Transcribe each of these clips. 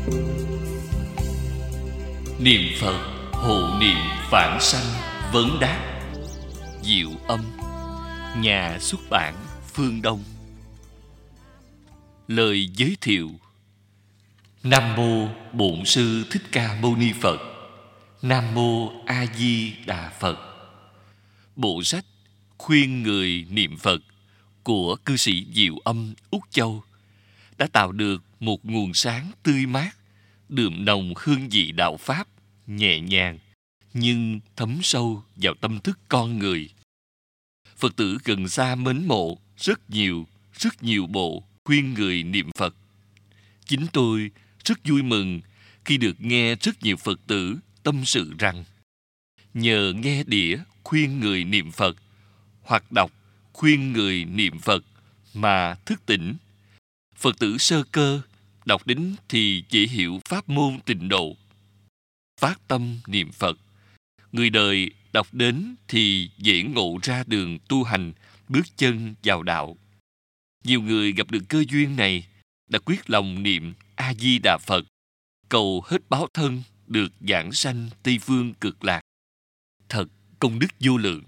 Niệm Phật hộ niệm vãng sanh vấn đáp. Diệu Âm, nhà xuất bản Phương Đông. Lời giới thiệu. Nam mô Bổn Sư Thích Ca Mâu Ni Phật. Nam mô A Di Đà Phật. Bộ sách khuyên người niệm Phật của cư sĩ Diệu Âm Úc Châu đã tạo được một nguồn sáng tươi mát, đượm nồng hương vị đạo pháp, nhẹ nhàng nhưng thấm sâu vào tâm thức con người. Phật tử gần xa mến mộ rất nhiều bộ khuyên người niệm Phật. Chính tôi rất vui mừng khi được nghe rất nhiều Phật tử tâm sự rằng nhờ nghe đĩa khuyên người niệm Phật hoặc đọc khuyên người niệm Phật mà thức tỉnh. Phật tử sơ cơ đọc đến thì dễ hiểu pháp môn tịnh độ, phát tâm niệm Phật. Người đời đọc đến thì dễ ngộ ra đường tu hành, bước chân vào đạo. Nhiều người gặp được cơ duyên này đã quyết lòng niệm A Di Đà Phật, cầu hết báo thân được vãng sanh Tây Phương Cực Lạc. Thật công đức vô lượng.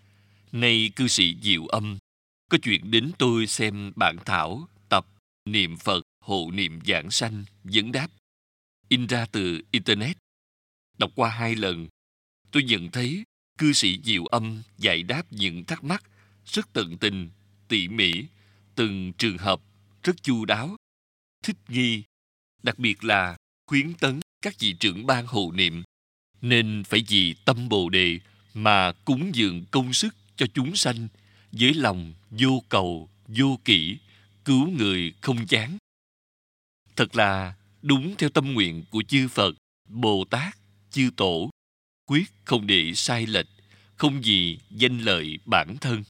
Nay cư sĩ Diệu Âm có chuyện đến tôi xem bản thảo tập Niệm Phật hộ niệm vãng sanh vấn đáp, in ra từ Internet. Đọc qua 2 lần, tôi nhận thấy cư sĩ Diệu Âm giải đáp những thắc mắc rất tận tình, tỉ mỉ, từng trường hợp rất chu đáo, thích nghi, đặc biệt là khuyến tấn các vị trưởng ban hộ niệm nên phải vì tâm Bồ Đề mà cúng dường công sức cho chúng sanh với lòng vô cầu, vô kỷ, cứu người không chán. Thật là đúng theo tâm nguyện của chư Phật, Bồ Tát, chư Tổ, quyết không để sai lệch, không vì danh lợi bản thân.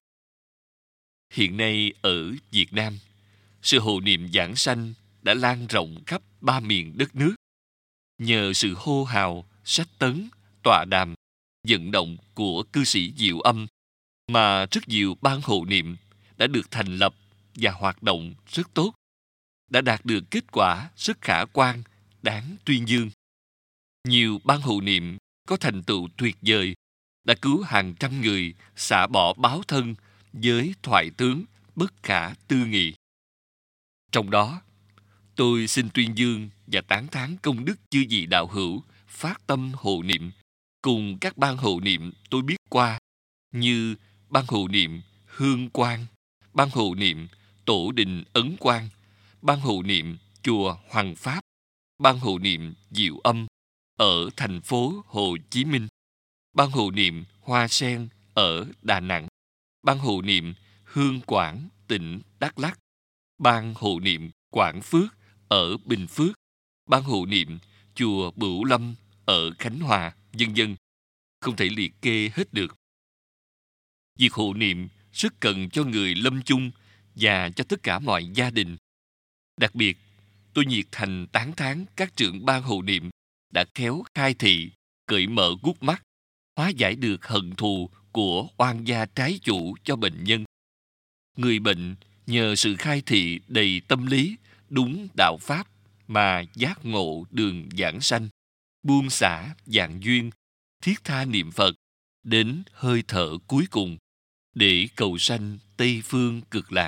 Hiện nay ở Việt Nam, sự hộ niệm vãng sanh đã lan rộng khắp 3 miền đất nước. Nhờ sự hô hào, sách tấn, tọa đàm, vận động của cư sĩ Diệu Âm mà rất nhiều ban hộ niệm đã được thành lập và hoạt động rất tốt, đã đạt được kết quả rất khả quan, đáng tuyên dương. Nhiều ban hộ niệm có thành tựu tuyệt vời đã cứu hàng trăm người xả bỏ báo thân với thoại tướng bất khả tư nghị. Trong đó, tôi xin tuyên dương và tán thán công đức chư vị đạo hữu phát tâm hộ niệm cùng các ban hộ niệm tôi biết qua như ban hộ niệm Hương Quang, ban hộ niệm Tổ Đình Ấn Quang, ban hộ niệm Chùa Hoàng Pháp, ban hộ niệm Diệu Âm ở thành phố Hồ Chí Minh, ban hộ niệm Hoa Sen ở Đà Nẵng, ban hộ niệm Hương Quảng tỉnh Đắk Lắk, ban hộ niệm Quảng Phước ở Bình Phước, ban hộ niệm Chùa Bửu Lâm ở Khánh Hòa, vân vân, không thể liệt kê hết được. Việc hộ niệm rất cần cho người lâm chung và cho tất cả mọi gia đình. Đặc biệt, tôi nhiệt thành tán thán các trưởng ban hộ niệm đã khéo khai thị, cởi mở gút mắt, hóa giải được hận thù của oan gia trái chủ cho bệnh nhân. Người bệnh nhờ sự khai thị đầy tâm lý, đúng đạo pháp mà giác ngộ đường vãng sanh, buông xả vạn duyên, thiết tha niệm Phật đến hơi thở cuối cùng để cầu sanh Tây Phương Cực Lạc.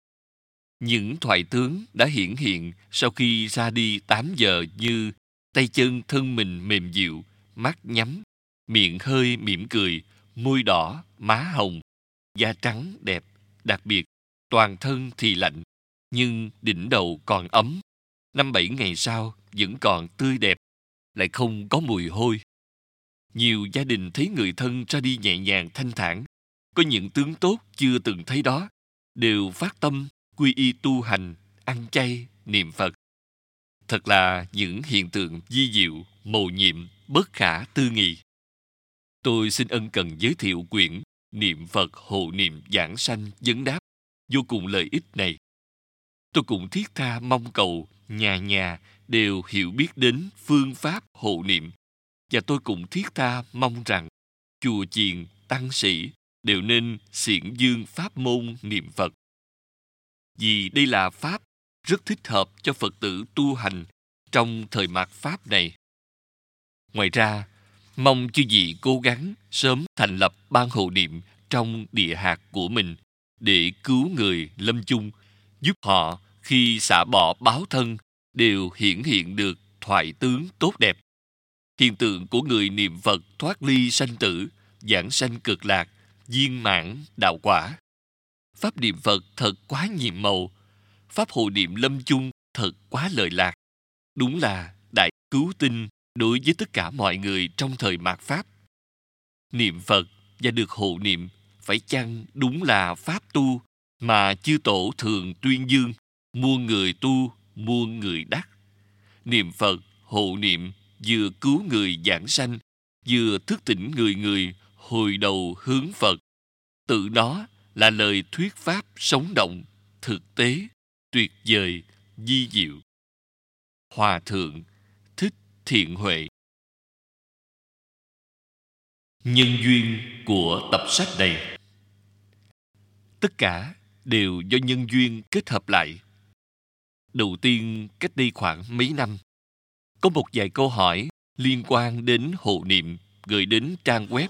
Những thoại tướng đã hiển hiện sau khi ra đi 8 giờ như tay chân thân mình mềm dịu, mắt nhắm, miệng hơi mỉm cười, môi đỏ, má hồng, da trắng đẹp, đặc biệt toàn thân thì lạnh, nhưng đỉnh đầu còn ấm. 5-7 ngày sau vẫn còn tươi đẹp, lại không có mùi hôi. Nhiều gia đình thấy người thân ra đi nhẹ nhàng thanh thản, có những tướng tốt chưa từng thấy đó, đều phát tâm quy y tu hành, ăn chay, niệm Phật. Thật là những hiện tượng vi diệu, mầu nhiệm, bất khả tư nghị. Tôi xin ân cần giới thiệu quyển Niệm Phật hộ niệm vãng sanh vấn đáp vô cùng lợi ích này. Tôi cũng thiết tha mong cầu nhà nhà đều hiểu biết đến phương pháp hộ niệm, và tôi cũng thiết tha mong rằng chùa chiền, tăng sĩ đều nên xiển dương pháp môn niệm Phật. Vì đây là pháp rất thích hợp cho Phật tử tu hành trong thời mạt Pháp này. Ngoài ra, mong chư vị cố gắng sớm thành lập ban hộ niệm trong địa hạt của mình để cứu người lâm chung, giúp họ khi xả bỏ báo thân đều hiển hiện được thoại tướng tốt đẹp. Hiện tượng của người niệm Phật thoát ly sanh tử, giảng sanh cực lạc, viên mãn đạo quả. Pháp niệm Phật thật quá nhiệm màu. Pháp hộ niệm lâm chung thật quá lợi lạc. Đúng là đại cứu tinh đối với tất cả mọi người trong thời mạt Pháp. Niệm Phật và được hộ niệm phải chăng đúng là pháp tu mà chư tổ thường tuyên dương, muôn người tu, muôn người đắc. Niệm Phật, hộ niệm vừa cứu người giảng sanh, vừa thức tỉnh người người hồi đầu hướng Phật. Tự nó là lời thuyết pháp sống động, thực tế, tuyệt vời, vi diệu. Hòa Thượng Thích Thiện Huệ. Nhân duyên của tập sách này. Tất cả đều do nhân duyên kết hợp lại. Đầu tiên, cách đây khoảng mấy năm, có một vài câu hỏi liên quan đến hộ niệm gửi đến trang web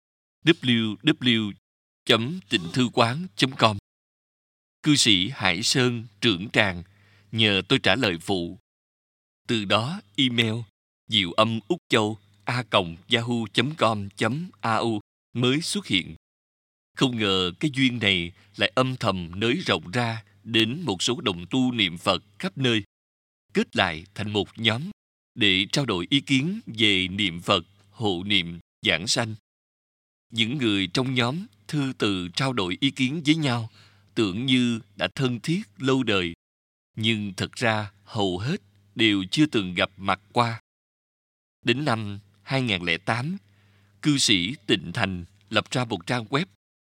www.tịnh-thư-quán.com. Cư sĩ Hải Sơn Trưởng Tràng nhờ tôi trả lời phụ. Từ đó email diệu-âm-úc-châu a.yahoo.com.au mới xuất hiện. Không ngờ cái duyên này lại âm thầm nới rộng ra đến một số đồng tu niệm Phật khắp nơi, kết lại thành một nhóm để trao đổi ý kiến về niệm Phật, hộ niệm, giảng sanh. Những người trong nhóm thư từ trao đổi ý kiến với nhau tưởng như đã thân thiết lâu đời, nhưng thật ra hầu hết đều chưa từng gặp mặt qua. Đến năm 2008, cư sĩ Tịnh Thành lập ra một trang web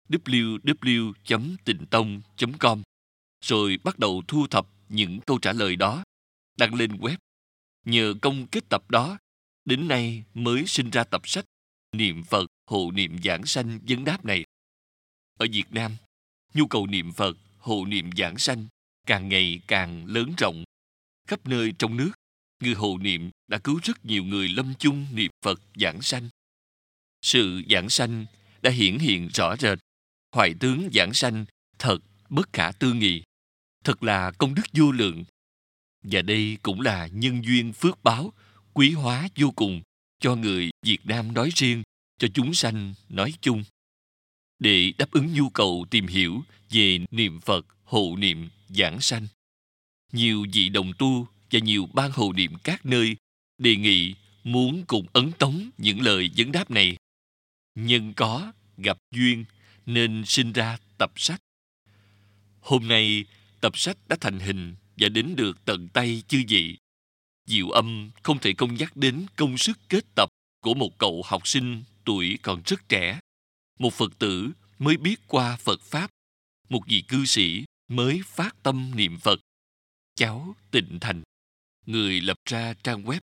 www.tịnh-tông.com rồi bắt đầu thu thập những câu trả lời đó, đăng lên web. Nhờ công kết tập đó, đến nay mới sinh ra tập sách Niệm Phật, hộ niệm, giảng sanh vấn đáp này. Ở Việt Nam, nhu cầu niệm Phật, hộ niệm, giảng sanh càng ngày càng lớn rộng. Khắp nơi trong nước, người hộ niệm đã cứu rất nhiều người lâm chung niệm Phật giảng sanh. Sự giảng sanh đã hiển hiện rõ rệt. Hoại tướng giảng sanh thật bất khả tư nghị, thật là công đức vô lượng. Và đây cũng là nhân duyên phước báo quý hóa vô cùng cho người Việt Nam nói riêng, cho chúng sanh nói chung. Để đáp ứng nhu cầu tìm hiểu về niệm Phật, hộ niệm, giảng sanh, nhiều vị đồng tu và nhiều ban hộ niệm các nơi đề nghị muốn cùng ấn tống những lời vấn đáp này. Nhân có, gặp duyên nên sinh ra tập sách. Hôm nay, tập sách đã thành hình và đến được tận tay chư vị. Diệu Âm không thể không nhắc đến công sức kết tập của một cậu học sinh tuổi còn rất trẻ, một Phật tử mới biết qua Phật Pháp, một vị cư sĩ mới phát tâm niệm Phật. Cháu Tịnh Thành, người lập ra trang web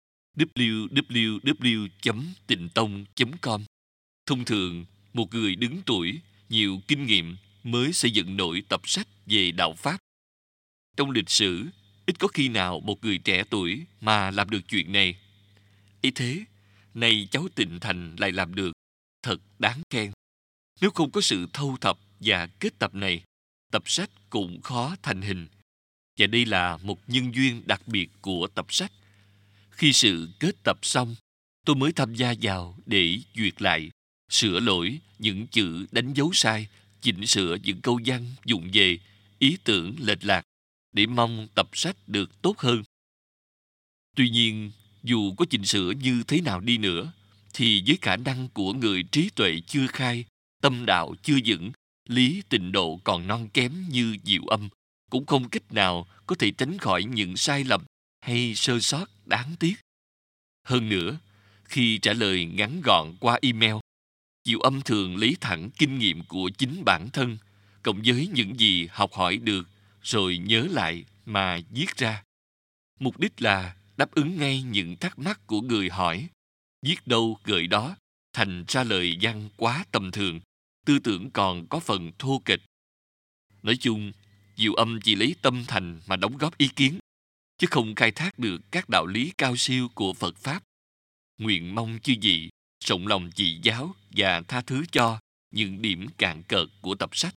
www.tịnh-tông.com. Thông thường, một người đứng tuổi, nhiều kinh nghiệm mới xây dựng nổi tập sách về đạo Pháp. Trong lịch sử, ít có khi nào một người trẻ tuổi mà làm được chuyện này. Ý thế, nay cháu Tịnh Thành lại làm được, thật đáng khen. Nếu không có sự thâu thập và kết tập này, tập sách cũng khó thành hình. Và đây là một nhân duyên đặc biệt của tập sách. Khi sự kết tập xong, tôi mới tham gia vào để duyệt lại, sửa lỗi những chữ đánh dấu sai, chỉnh sửa những câu văn dụng về ý tưởng lệch lạc, để mong tập sách được tốt hơn. Tuy nhiên, dù có chỉnh sửa như thế nào đi nữa, thì với khả năng của người trí tuệ chưa khai, tâm đạo chưa vững, lý tịnh độ còn non kém như Diệu Âm, cũng không cách nào có thể tránh khỏi những sai lầm hay sơ sót đáng tiếc. Hơn nữa, khi trả lời ngắn gọn qua email, Diệu Âm thường lấy thẳng kinh nghiệm của chính bản thân, cộng với những gì học hỏi được, rồi nhớ lại mà viết ra. Mục đích là đáp ứng ngay những thắc mắc của người hỏi. Viết đâu gợi đó, thành ra lời văn quá tầm thường, tư tưởng còn có phần thô kệch. Nói chung, Diệu Âm chỉ lấy tâm thành mà đóng góp ý kiến. chứ không khai thác được các đạo lý cao siêu của Phật Pháp. Nguyện mong chư vị rộng lòng chỉ giáo và tha thứ cho những điểm cạn cợt của tập sách.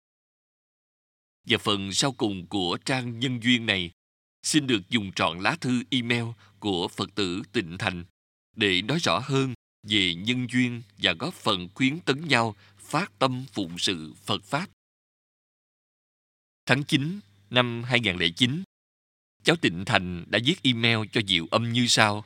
Và phần sau cùng của trang nhân duyên này xin được dùng trọn lá thư email của Phật tử Tịnh Thành để nói rõ hơn về nhân duyên và góp phần khuyến tấn nhau phát tâm phụng sự Phật Pháp. Tháng 9 năm 2009, cháu Tịnh Thành đã viết email cho Diệu Âm như sau.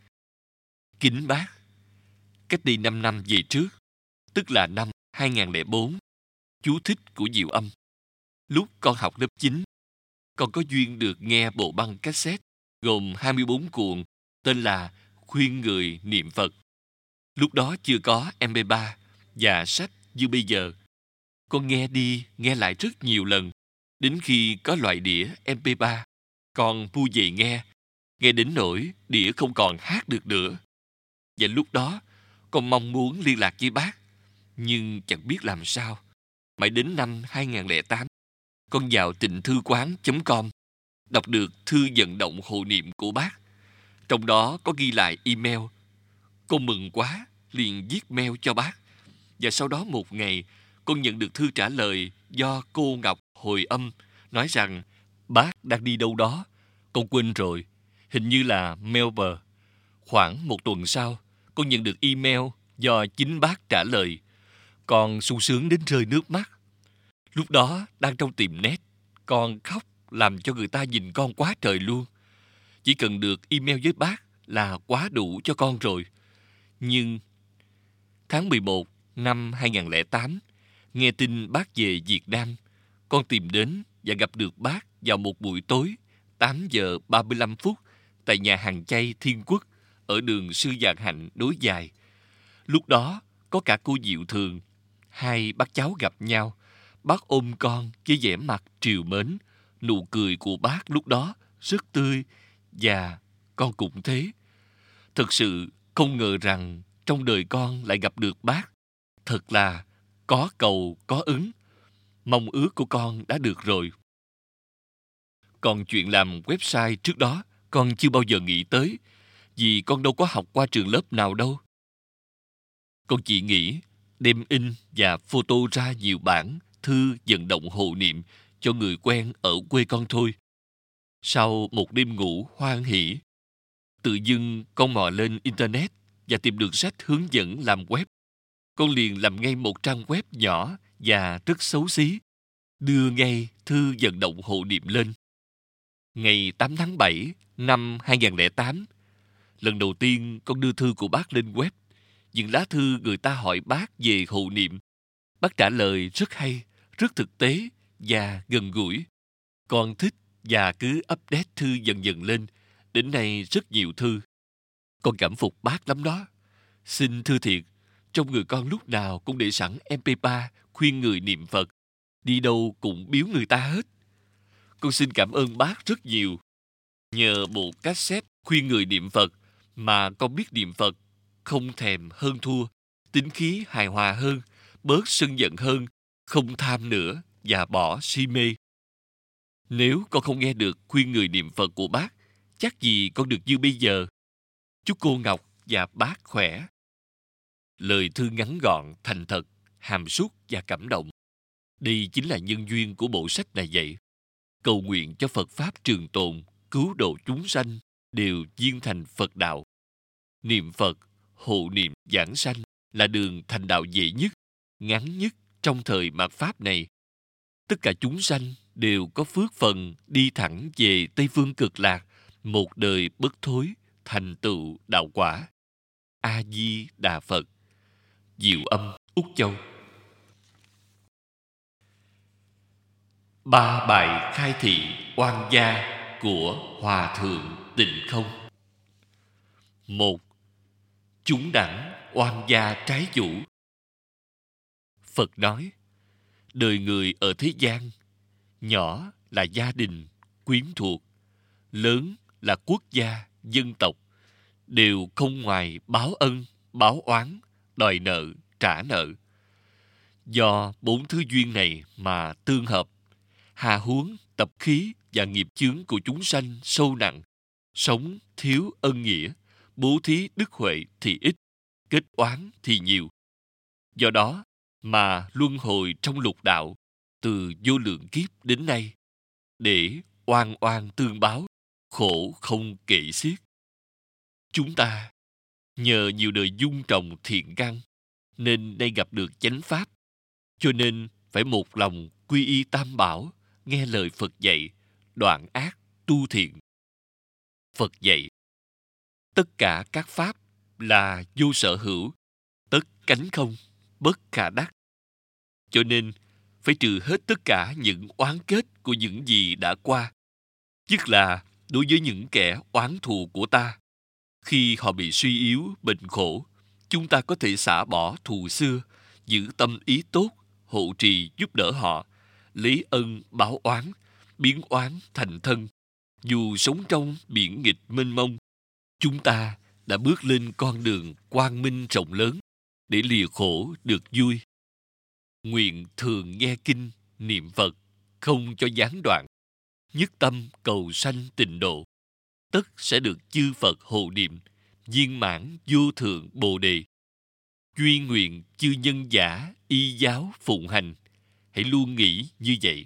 Kính bác, cách đây 5 năm về trước, tức là năm 2004, chú thích của Diệu Âm. Lúc con học lớp 9, con có duyên được nghe bộ băng cassette gồm 24 cuộn tên là Khuyên Người Niệm Phật. Lúc đó chưa có MP3 và sách như bây giờ. Con nghe đi nghe lại rất nhiều lần, đến khi có loại đĩa MP3, con mua về nghe đến nỗi đĩa không còn hát được nữa. Và lúc đó, con mong muốn liên lạc với bác, nhưng chẳng biết làm sao. Mãi đến năm 2008, con vào tịnh-thư-quán.com đọc được thư vận động hộ niệm của bác. Trong đó có ghi lại email. Con mừng quá, liền viết mail cho bác. Và sau đó một ngày, con nhận được thư trả lời do cô Ngọc hồi âm, nói rằng bác đang đi đâu đó. Con quên rồi, hình như là Melbourne. Khoảng một tuần sau, con nhận được email do chính bác trả lời. Con sung sướng đến rơi nước mắt. Lúc đó, đang trong tiệm net, con khóc làm cho người ta nhìn con quá trời luôn. Chỉ cần được email với bác là quá đủ cho con rồi. Nhưng tháng 11 năm 2008, nghe tin bác về Việt Nam, con tìm đến và gặp được bác vào một buổi tối 8 giờ 35 phút tại nhà hàng chay Thiên Quốc ở đường Sư Vạn Hạnh nối dài. Lúc đó có cả cô Diệu Thường. Hai bác cháu gặp nhau. Bác ôm con với vẻ mặt trìu mến. Nụ cười của bác lúc đó rất tươi, và con cũng thế. Thật sự không ngờ rằng trong đời con lại gặp được bác. Thật là có cầu có ứng. Mong ước của con đã được rồi. Còn chuyện làm website trước đó con chưa bao giờ nghĩ tới, vì con đâu có học qua trường lớp nào đâu. Con chỉ nghĩ đem in và photo ra nhiều bản thư vận động hộ niệm cho người quen ở quê con thôi. Sau một đêm ngủ hoan hỉ, tự dưng con mò lên internet và tìm được sách hướng dẫn làm web. Con liền làm ngay một trang web nhỏ và rất xấu xí, đưa ngay thư vận động hộ niệm lên. Ngày 8 tháng 7 năm 2008, lần đầu tiên con đưa thư của bác lên web. Những lá thư người ta hỏi bác về hộ niệm, bác trả lời rất hay, rất thực tế và gần gũi. Con thích và cứ update thư dần dần lên. Đến nay rất nhiều thư. Con cảm phục bác lắm đó. Xin thưa thiệt, trong người con lúc nào cũng để sẵn MP3 khuyên người niệm Phật. Đi đâu cũng biếu người ta hết. Con xin cảm ơn bác rất nhiều. Nhờ bộ cassette khuyên người niệm Phật mà con biết niệm Phật không thèm hơn thua, tính khí hài hòa hơn, bớt sân giận hơn, không tham nữa và bỏ si mê. Nếu con không nghe được khuyên người niệm Phật của bác, chắc gì con được như bây giờ. Chúc cô Ngọc và bác khỏe. Lời thư ngắn gọn, thành thật, hàm súc và cảm động. Đây chính là nhân duyên của bộ sách này vậy. Cầu nguyện cho Phật Pháp trường tồn, cứu độ chúng sanh, đều viên thành Phật đạo. Niệm Phật, hộ niệm giảng sanh là đường thành đạo dễ nhất, ngắn nhất trong thời mạt Pháp này. Tất cả chúng sanh đều có phước phần đi thẳng về Tây Phương Cực Lạc, một đời bất thối, thành tựu đạo quả. A Di Đà Phật. Diệu Âm, Úc Châu. 3 bài khai thị oan gia của Hòa Thượng Tịnh Không. 1. Chúng đẳng oan gia trái chủ. Phật nói, đời người ở thế gian, nhỏ là gia đình, quyến thuộc, lớn là quốc gia, dân tộc, đều không ngoài báo ân, báo oán, đòi nợ, trả nợ. Do 4 thứ duyên này mà tương hợp, hà huống tập khí và nghiệp chướng của chúng sanh sâu nặng, sống thiếu ân nghĩa, bố thí đức huệ thì ít, kết oán thì nhiều. Do đó mà luân hồi trong lục đạo từ vô lượng kiếp đến nay, để oan oan tương báo, khổ không kể xiết. Chúng ta nhờ nhiều đời dung trồng thiện căn nên nay gặp được chánh pháp, cho nên phải một lòng quy y Tam Bảo, nghe lời Phật dạy, đoạn ác tu thiện. Phật dạy tất cả các pháp là vô sở hữu, tất cánh không, bất khả đắc. Cho nên phải trừ hết tất cả những oán kết của những gì đã qua, tức là đối với những kẻ oán thù của ta. Khi họ bị suy yếu, bệnh khổ, chúng ta có thể xả bỏ thù xưa, giữ tâm ý tốt, hộ trì giúp đỡ họ, lấy ân báo oán, biến oán thành thân. Dù sống trong biển nghịch mênh mông, chúng ta đã bước lên con đường quang minh rộng lớn để lìa khổ được vui. Nguyện thường nghe kinh, niệm Phật, không cho gián đoạn, nhất tâm cầu sanh tịnh độ, tất sẽ được chư Phật hộ niệm, viên mãn vô thượng Bồ đề. Duy nguyện chư nhân giả y giáo phụng hành, hãy luôn nghĩ như vậy.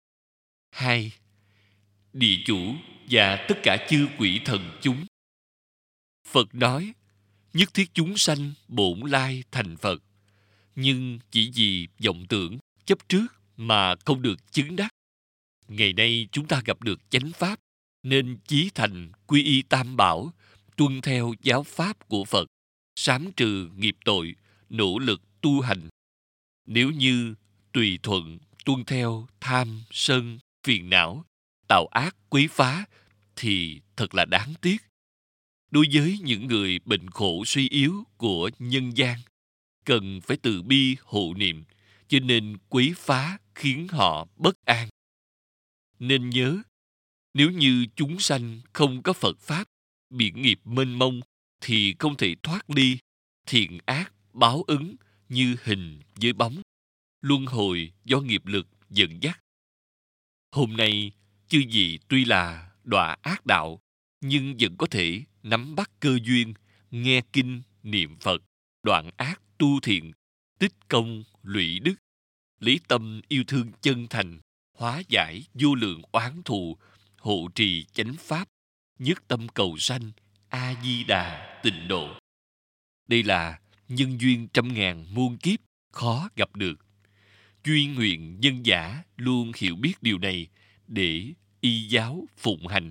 2. Địa chủ và tất cả chư quỷ thần chúng. Phật nói, nhất thiết chúng sanh bổn lai thành Phật, nhưng chỉ vì vọng tưởng, chấp trước mà không được chứng đắc. Ngày nay chúng ta gặp được chánh pháp, nên chí thành quy y Tam Bảo, tuân theo giáo pháp của Phật, sám trừ nghiệp tội, nỗ lực tu hành. Nếu như tùy thuận tuân theo tham, sân, phiền não, tạo ác quấy phá, thì thật là đáng tiếc. Đối với những người bệnh khổ suy yếu của nhân gian, cần phải từ bi hộ niệm, cho nên quấy phá khiến họ bất an. Nên nhớ, nếu như chúng sanh không có Phật Pháp, biển nghiệp mênh mông, thì không thể thoát ly thiện ác báo ứng như hình với bóng, luân hồi do nghiệp lực dẫn dắt. Hôm nay, chư vị tuy là đọa ác đạo, nhưng vẫn có thể nắm bắt cơ duyên, nghe kinh, niệm Phật, đoạn ác tu thiện, tích công lũy đức, lấy tâm yêu thương chân thành, hóa giải vô lượng oán thù, hộ trì chánh pháp, nhất tâm cầu sanh A Di Đà tịnh độ. Đây là nhân duyên trăm ngàn muôn kiếp khó gặp được. Duy nguyện nhân giả luôn hiểu biết điều này để y giáo phụng hành.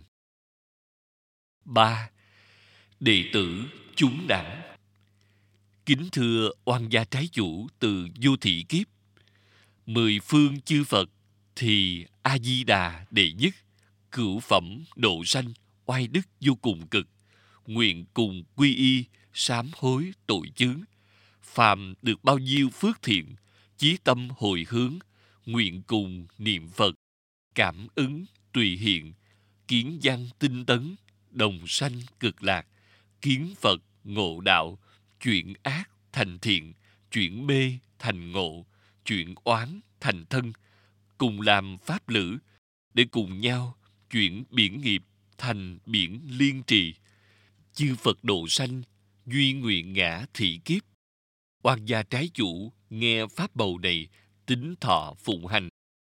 3. Đệ tử chúng đẳng. Kính thưa oan gia trái chủ từ vô thị kiếp, 10 phương chư Phật thì A Di Đà đệ nhất, cửu phẩm độ sanh, oai đức vô cùng cực, nguyện cùng quy y, sám hối tội chướng. Phàm được bao nhiêu phước thiện, chí tâm hồi hướng, nguyện cùng niệm Phật, cảm ứng tùy hiện, kiến văn tinh tấn, đồng sanh cực lạc, kiến Phật ngộ đạo, chuyển ác thành thiện, chuyển mê thành ngộ, chuyển oán thành thân, cùng làm pháp lữ, để cùng nhau chuyển biển nghiệp thành biển liên trì. Chư Phật độ sanh, duy nguyện ngã thị kiếp. Oan gia trái chủ nghe pháp bầu này, tín thọ phụng hành.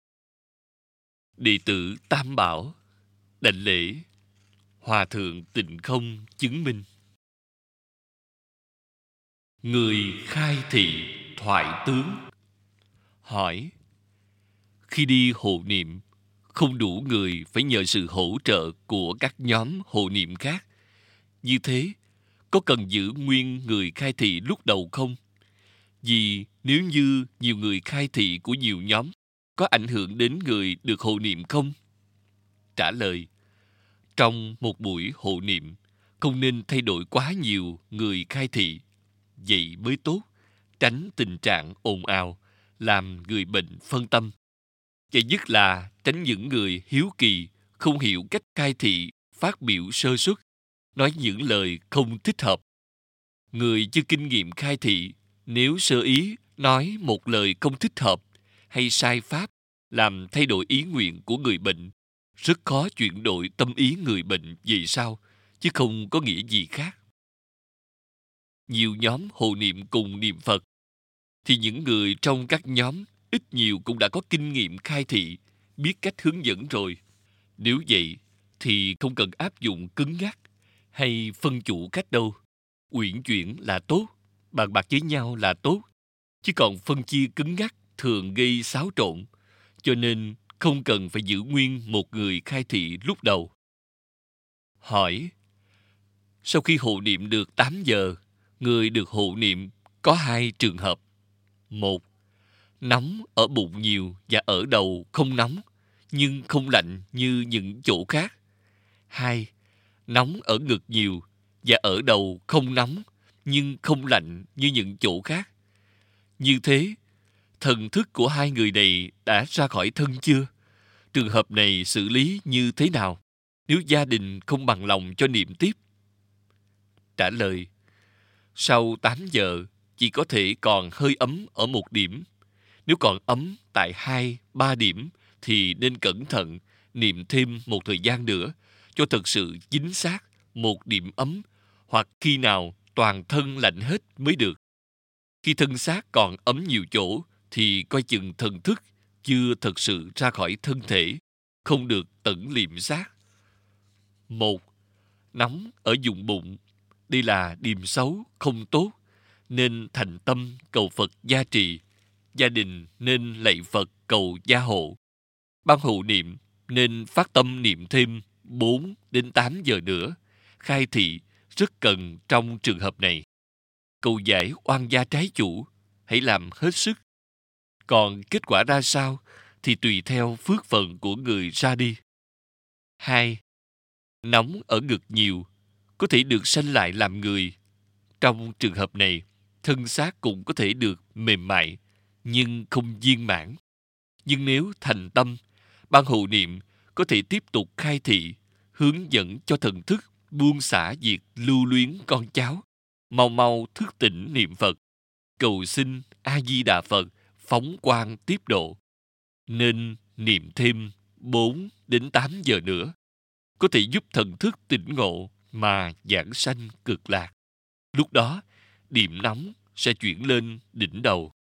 Đệ tử Tam Bảo đảnh lễ. Hòa thượng Tịnh Không chứng minh. Người khai thị thoại tướng. Hỏi: khi đi hộ niệm, không đủ người phải nhờ sự hỗ trợ của các nhóm hộ niệm khác. Như thế, có cần giữ nguyên người khai thị lúc đầu không? Vì nếu như nhiều người khai thị của nhiều nhóm, có ảnh hưởng đến người được hộ niệm không? Trả lời: trong một buổi hộ niệm, không nên thay đổi quá nhiều người khai thị. Vậy mới tốt, tránh tình trạng ồn ào, làm người bệnh phân tâm. Và nhất là tránh những người hiếu kỳ, không hiểu cách khai thị, phát biểu sơ suất, nói những lời không thích hợp. Người chưa kinh nghiệm khai thị, nếu sơ ý nói một lời không thích hợp hay sai pháp, làm thay đổi ý nguyện của người bệnh, rất khó chuyển đổi tâm ý người bệnh về sau, chứ không có nghĩa gì khác. Nhiều nhóm hộ niệm cùng niệm Phật, thì những người trong các nhóm ít nhiều cũng đã có kinh nghiệm khai thị, biết cách hướng dẫn rồi. Nếu vậy, thì không cần áp dụng cứng nhắc hay phân chủ cách đâu. Uyển chuyển là tốt, bàn bạc với nhau là tốt, chứ còn phân chia cứng nhắc thường gây xáo trộn, cho nên không cần phải giữ nguyên một người khai thị lúc đầu. Hỏi: sau khi hộ niệm được 8 giờ, người được hộ niệm có 2 trường hợp. 1. Nóng ở bụng nhiều và ở đầu không nóng, nhưng không lạnh như những chỗ khác. 2. Nóng ở ngực nhiều và ở đầu không nóng, nhưng không lạnh như những chỗ khác. Như thế, thần thức của hai người này đã ra khỏi thân chưa? Trường hợp này xử lý như thế nào nếu gia đình không bằng lòng cho niệm tiếp? Trả lời: sau 8 giờ chỉ có thể còn hơi ấm ở một điểm. Nếu còn ấm tại 2-3 điểm thì nên cẩn thận niệm thêm một thời gian nữa cho thật sự chính xác một điểm ấm, hoặc khi nào toàn thân lạnh hết mới được. Khi thân xác còn ấm nhiều chỗ thì coi chừng thần thức chưa thật sự ra khỏi thân thể, không được tẩn liệm xác. 1. Nóng ở vùng bụng. Đây là điềm xấu, không tốt, nên thành tâm cầu Phật gia trì. Gia đình nên lạy Phật cầu gia hộ. Ban hộ niệm nên phát tâm niệm thêm 4 đến 8 giờ nữa. Khai thị rất cần trong trường hợp này. Cầu giải oan gia trái chủ, hãy làm hết sức. Còn kết quả ra sao thì tùy theo phước phận của người ra đi. 2. Nóng ở ngực nhiều, có thể được sanh lại làm người. Trong trường hợp này, thân xác cũng có thể được mềm mại, nhưng không viên mãn. Nhưng nếu thành tâm, ban hộ niệm có thể tiếp tục khai thị, hướng dẫn cho thần thức buông xả việc lưu luyến con cháu, mau mau thức tỉnh niệm Phật, cầu xin A Di Đà Phật phóng quang tiếp độ. Nên niệm thêm 4 đến 8 giờ nữa, có thể giúp thần thức tỉnh ngộ mà giảng sanh cực lạc. Lúc đó, điểm nóng sẽ chuyển lên đỉnh đầu.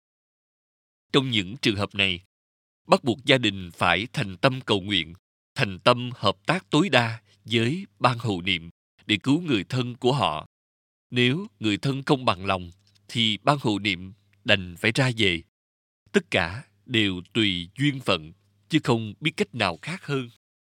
Trong những trường hợp này, bắt buộc gia đình phải thành tâm cầu nguyện, thành tâm hợp tác tối đa với ban hộ niệm để cứu người thân của họ. Nếu người thân không bằng lòng, thì ban hộ niệm đành phải ra về. Tất cả đều tùy duyên phận, chứ không biết cách nào khác hơn.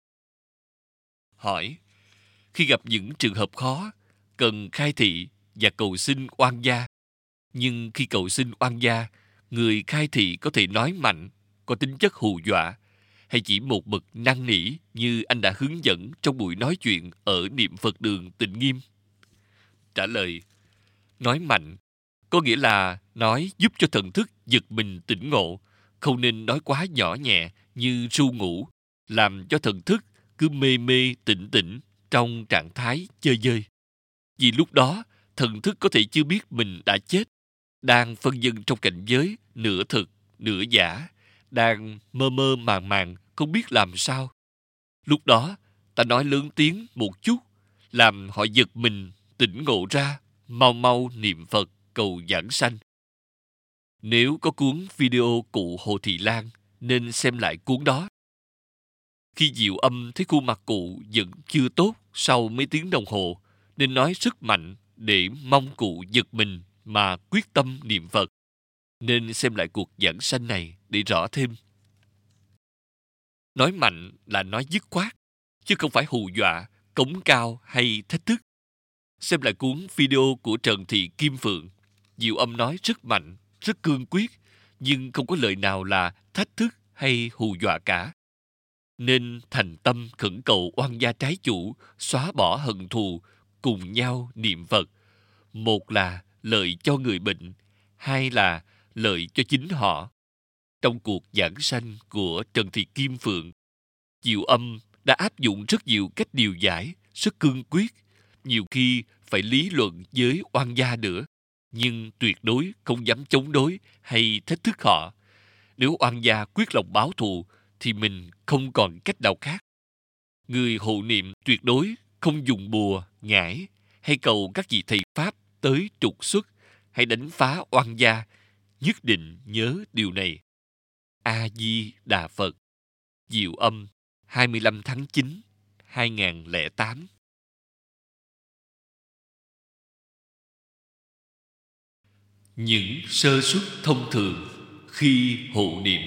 Hỏi: khi gặp những trường hợp khó, cần khai thị và cầu xin oan gia. Nhưng khi cầu xin oan gia, người khai thị có thể nói mạnh, có tính chất hù dọa, hay chỉ một mực năn nỉ như anh đã hướng dẫn trong buổi nói chuyện ở Niệm Phật đường Tịnh Nghiêm? Trả lời: nói mạnh có nghĩa là nói giúp cho thần thức giật mình tỉnh ngộ, không nên nói quá nhỏ nhẹ như ru ngủ, làm cho thần thức cứ mê mê tỉnh tỉnh trong trạng thái chơi dơi. Vì lúc đó, thần thức có thể chưa biết mình đã chết, đang phân vân trong cảnh giới nửa thực, nửa giả, đang mơ mơ màng màng, không biết làm sao. Lúc đó, ta nói lớn tiếng một chút, làm họ giật mình, tỉnh ngộ ra, mau mau niệm Phật cầu giảng sanh. Nếu có cuốn video cụ Hồ Thị Lan, nên xem lại cuốn đó. Khi diệu âm thấy khuôn mặt cụ vẫn chưa tốt sau mấy tiếng đồng hồ, nên nói rất mạnh để mong cụ giật mình mà quyết tâm niệm Phật. Nên xem lại cuộc giảng sanh này để rõ thêm. Nói mạnh là nói dứt khoát, chứ không phải hù dọa, cống cao hay thách thức. Xem lại cuốn video của Trần Thị Kim Phượng, diệu âm nói rất mạnh, rất cương quyết, nhưng không có lời nào là thách thức hay hù dọa cả. Nên thành tâm khẩn cầu oan gia trái chủ xóa bỏ hận thù, cùng nhau niệm Phật. Một là lợi cho người bệnh, hai là lợi cho chính họ. Trong cuộc giảng sanh của Trần Thị Kim Phượng, diệu âm đã áp dụng rất nhiều cách điều giải, rất cương quyết, nhiều khi phải lý luận với oan gia nữa, nhưng tuyệt đối không dám chống đối hay thách thức họ. Nếu oan gia quyết lòng báo thù, thì mình không còn cách nào khác, Người hộ niệm tuyệt đối không dùng bùa, ngải hay cầu các vị thầy Pháp tới trục xuất hay đánh phá oan gia. Nhất định nhớ điều này. A-di-đà Phật. Diệu Âm 25 tháng 9, 2008. Những sơ suất thông thường khi hộ niệm.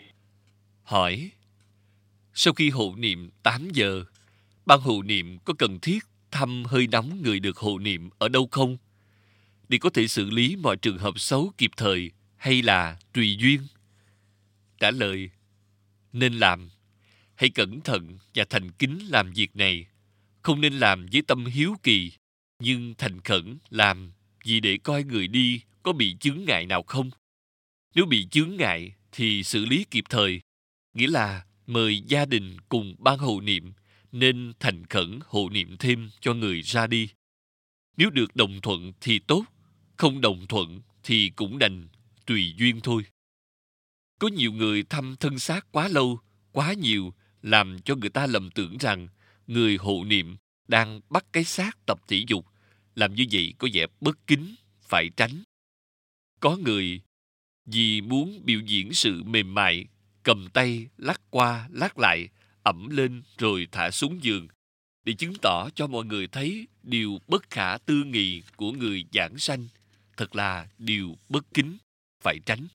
Hỏi: sau khi hộ niệm 8 giờ, ban hộ niệm có cần thiết thăm hơi nóng người được hộ niệm ở đâu không? Để có thể xử lý mọi trường hợp xấu kịp thời hay là tùy duyên? Trả lời: nên làm. Hãy cẩn thận và thành kính làm việc này. Không nên làm với tâm hiếu kỳ, nhưng thành khẩn làm vì để coi người đi có bị chướng ngại nào không. Nếu bị chướng ngại thì xử lý kịp thời, nghĩa là mời gia đình cùng ban hộ niệm, nên thành khẩn hộ niệm thêm cho người ra đi. Nếu được đồng thuận thì tốt, không đồng thuận thì cũng đành tùy duyên thôi. Có nhiều người thăm thân xác quá lâu, quá nhiều, làm cho người ta lầm tưởng rằng người hộ niệm đang bắt cái xác tập thể dục. Làm như vậy có vẻ bất kính, phải tránh. Có người vì muốn biểu diễn sự mềm mại, cầm tay lắc qua lắc lại, ẵm lên rồi thả xuống giường, để chứng tỏ cho mọi người thấy điều bất khả tư nghị của người giảng sanh. Thật là điều bất kính, phải tránh.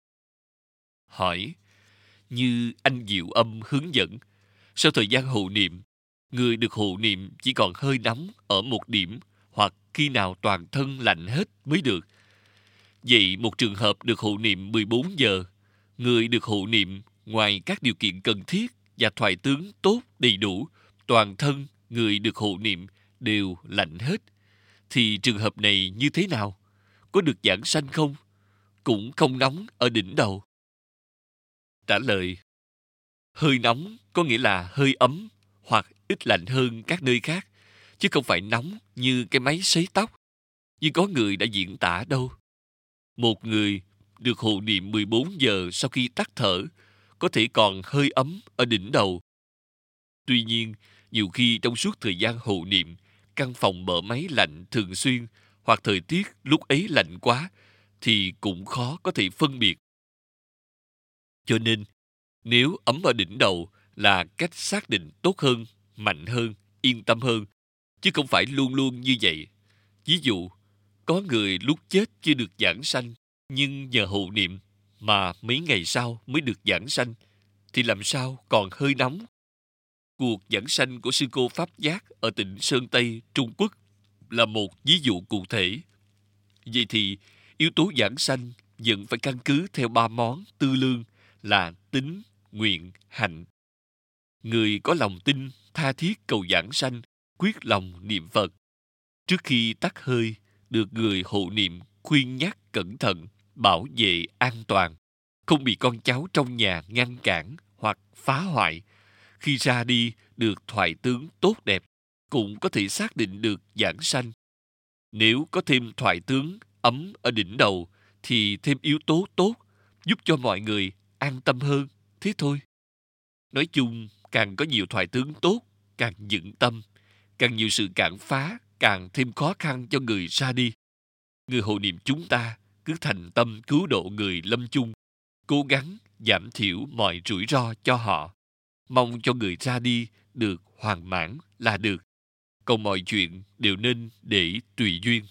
Hỏi: như anh Diệu Âm hướng dẫn, sau thời gian hộ niệm, người được hộ niệm chỉ còn hơi nóng ở một điểm hoặc khi nào toàn thân lạnh hết mới được. Vậy một trường hợp được hộ niệm 14 giờ, người được hộ niệm ngoài các điều kiện cần thiết và thoại tướng tốt đầy đủ, toàn thân người được hộ niệm đều lạnh hết, thì trường hợp này như thế nào? Có được giảng sanh không? Cũng không nóng ở đỉnh đầu. Trả lời: hơi nóng có nghĩa là hơi ấm hoặc ít lạnh hơn các nơi khác, chứ không phải nóng như cái máy sấy tóc như có người đã diễn tả đâu. Một người được hộ niệm 14 giờ sau khi tắt thở có thể còn hơi ấm ở đỉnh đầu. Tuy nhiên, nhiều khi trong suốt thời gian hộ niệm, căn phòng mở máy lạnh thường xuyên hoặc thời tiết lúc ấy lạnh quá thì cũng khó có thể phân biệt. Cho nên, nếu ấm ở đỉnh đầu là cách xác định tốt hơn, mạnh hơn, yên tâm hơn, chứ không phải luôn luôn như vậy. Ví dụ, có người lúc chết chưa được giảng sanh, nhưng nhờ hộ niệm mà mấy ngày sau mới được giảng sanh, thì làm sao còn hơi nóng. Cuộc giảng sanh của sư cô Pháp Giác ở tỉnh Sơn Tây, Trung Quốc là một ví dụ cụ thể. Vậy thì, yếu tố giảng sanh vẫn phải căn cứ theo 3 món tư lương là tín, nguyện, hạnh. Người có lòng tin, tha thiết cầu giảng sanh, quyết lòng niệm Phật. Trước khi tắt hơi, được người hộ niệm khuyên nhắc cẩn thận, bảo vệ an toàn, không bị con cháu trong nhà ngăn cản hoặc phá hoại. Khi ra đi được thoại tướng tốt đẹp, cũng có thể xác định được giảng sanh. Nếu có thêm thoại tướng ấm ở đỉnh đầu, thì thêm yếu tố tốt, giúp cho mọi người an tâm hơn, thế thôi. Nói chung, càng có nhiều thoại tướng tốt, càng vững tâm, càng nhiều sự cản phá, càng thêm khó khăn cho người ra đi. Người hộ niệm chúng ta cứ thành tâm cứu độ người lâm chung, cố gắng giảm thiểu mọi rủi ro cho họ, mong cho người ra đi được hoàn mãn là được. Còn mọi chuyện đều nên để tùy duyên.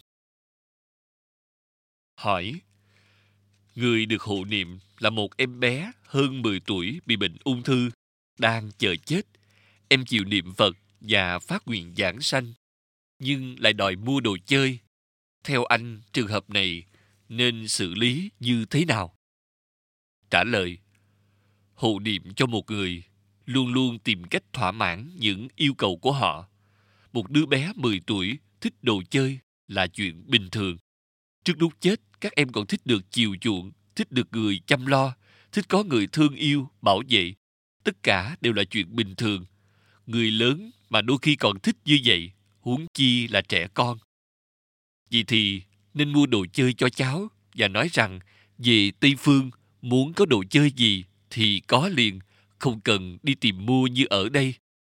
Hỏi: người được hộ niệm là một em bé hơn 10 tuổi bị bệnh ung thư, đang chờ chết. Em chịu niệm Phật và phát nguyện giảng sanh, nhưng lại đòi mua đồ chơi. Theo anh, trường hợp này nên xử lý như thế nào? Trả lời: hộ niệm cho một người luôn luôn tìm cách thỏa mãn những yêu cầu của họ. Một đứa bé 10 tuổi thích đồ chơi là chuyện bình thường. Trước lúc chết, các em còn thích được chiều chuộng, thích được người chăm lo, thích có người thương yêu, bảo vệ. Tất cả đều là chuyện bình thường. Người lớn mà đôi khi còn thích như vậy, huống chi là trẻ con. Vậy thì nên mua đồ chơi cho cháu và nói rằng về Tây Phương muốn có đồ chơi gì thì có liền, không cần đi tìm mua như ở đây.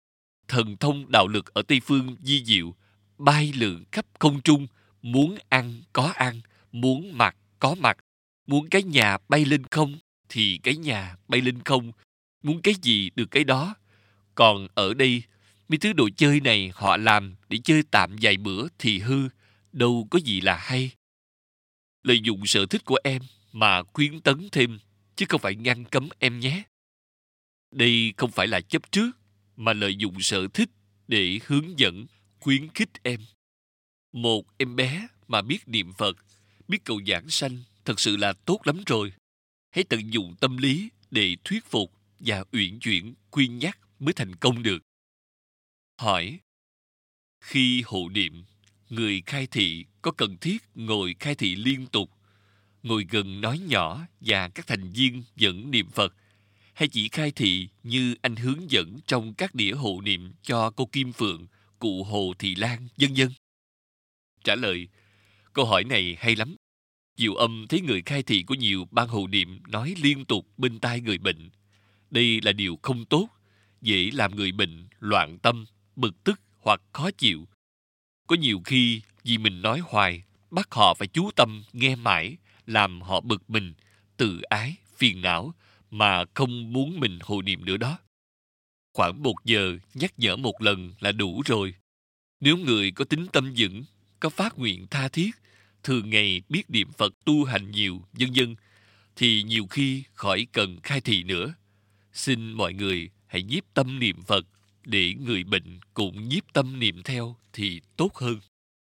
thần thông đạo lực ở Tây Phương vi diệu, bay lượn khắp không trung, muốn ăn có ăn, muốn mặc có mặc, muốn cái nhà bay lên không thì cái nhà bay lên không, muốn cái gì được cái đó. Còn ở đây, mấy thứ đồ chơi này họ làm để chơi tạm vài bữa thì hư, đâu có gì là hay. Lợi dụng sở thích của em mà khuyến tấn thêm, chứ không phải ngăn cấm em nhé. Đây không phải là chấp trước, mà lợi dụng sở thích để hướng dẫn, khuyến khích em. Một em bé mà biết niệm Phật, biết cầu giảng sanh, thật sự là tốt lắm rồi. Hãy tận dụng tâm lý để thuyết phục và uyển chuyển, khuyên nhắc mới thành công được. Hỏi: khi hộ niệm, người khai thị có cần thiết ngồi khai thị liên tục, ngồi gần nói nhỏ và các thành viên vẫn niệm Phật, hay chỉ khai thị như anh hướng dẫn trong các đĩa hộ niệm cho cô Kim Phượng, cụ Hồ Thị Lan, vân vân? Trả lời: câu hỏi này hay lắm. Diệu Âm thấy người khai thị của nhiều ban hộ niệm nói liên tục bên tai người bệnh. Đây là điều không tốt, dễ làm người bệnh loạn tâm, bực tức hoặc khó chịu. Có nhiều khi vì mình nói hoài, bắt họ phải chú tâm nghe mãi, làm họ bực mình, tự ái, phiền não, mà không muốn mình hộ niệm nữa đó. Khoảng 1 giờ nhắc nhở một lần là đủ rồi. Nếu người có tính tâm vững, có phát nguyện tha thiết, thường ngày biết niệm Phật tu hành nhiều, vân vân, thì nhiều khi khỏi cần khai thị nữa. Xin mọi người hãy nhiếp tâm niệm Phật, để người bệnh cũng nhiếp tâm niệm theo thì tốt hơn.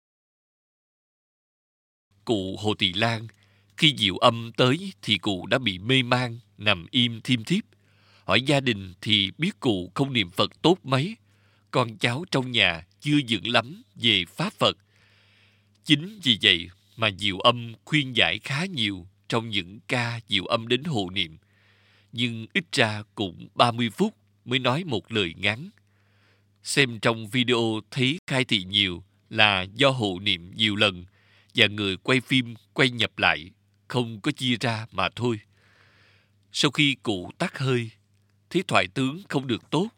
Cụ Hồ Thị Lan, khi Diệu Âm tới thì cụ đã bị mê man, nằm im thiêm thiếp. Hỏi gia đình thì biết cụ không niệm Phật tốt mấy, con cháu trong nhà chưa vững lắm về Pháp Phật. Chính vì vậy mà Diệu Âm khuyên giải khá nhiều trong những ca Diệu Âm đến hộ niệm. Nhưng ít ra cũng 30 phút mới nói một lời ngắn. Xem trong video thấy khai thị nhiều là do hộ niệm nhiều lần và người quay phim quay nhập lại, không có chia ra mà thôi. Sau khi cụ tắt hơi, thấy thoại tướng không được tốt,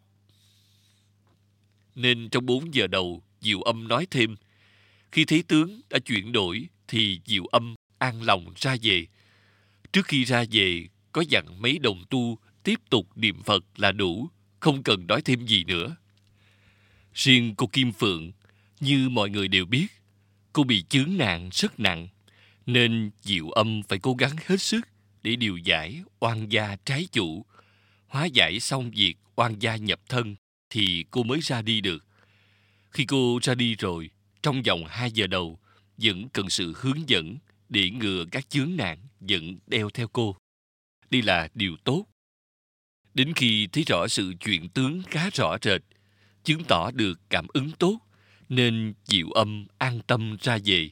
nên trong 4 giờ đầu Diệu Âm nói thêm. Khi thấy tướng đã chuyển đổi thì Diệu Âm an lòng ra về. Trước khi ra về, có dặn mấy đồng tu tiếp tục niệm Phật là đủ, không cần nói thêm gì nữa. Riêng cô Kim Phượng, như mọi người đều biết, cô bị chướng nạn rất nặng, nên Diệu Âm phải cố gắng hết sức để điều giải oan gia trái chủ. Hóa giải xong việc oan gia nhập thân thì cô mới ra đi được. Khi cô ra đi rồi, trong vòng 2 giờ đầu vẫn cần sự hướng dẫn để ngừa các chướng nạn vẫn đeo theo cô. Đây là điều tốt. Đến khi thấy rõ sự chuyển tướng khá rõ rệt, chứng tỏ được cảm ứng tốt, nên Diệu Âm an tâm ra về.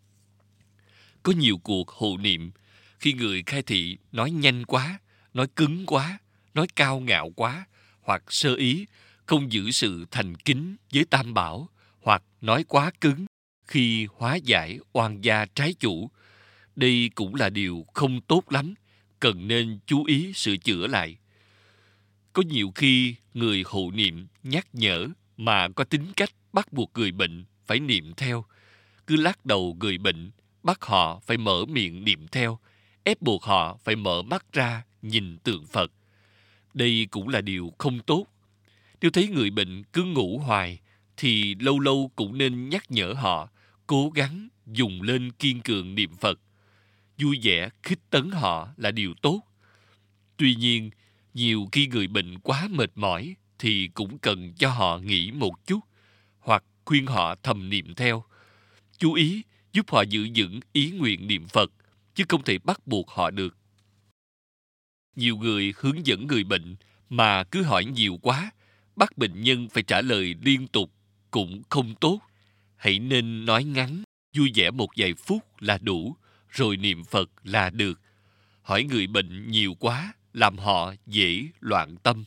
Có nhiều cuộc hộ niệm, khi người khai thị nói nhanh quá, nói cứng quá, nói cao ngạo quá, hoặc sơ ý, không giữ sự thành kính với Tam Bảo, hoặc nói quá cứng khi hóa giải oan gia trái chủ. Đây cũng là điều không tốt lắm, cần nên chú ý sửa chữa lại. Có nhiều khi người hộ niệm nhắc nhở mà có tính cách bắt buộc người bệnh phải niệm theo, cứ lắc đầu người bệnh, bắt họ phải mở miệng niệm theo, ép buộc họ phải mở mắt ra nhìn tượng Phật. Đây cũng là điều không tốt. Nếu thấy người bệnh cứ ngủ hoài, thì lâu lâu cũng nên nhắc nhở họ cố gắng dùng lên kiên cường niệm Phật. Vui vẻ khích tấn họ là điều tốt. Tuy nhiên, nhiều khi người bệnh quá mệt mỏi thì cũng cần cho họ nghỉ một chút, hoặc khuyên họ thầm niệm theo. Chú ý giúp họ giữ vững ý nguyện niệm Phật, chứ không thể bắt buộc họ được. Nhiều người hướng dẫn người bệnh mà cứ hỏi nhiều quá, bắt bệnh nhân phải trả lời liên tục cũng không tốt. Hãy nên nói ngắn, vui vẻ một vài phút là đủ, rồi niệm Phật là được. Hỏi người bệnh nhiều quá, làm họ dễ loạn tâm.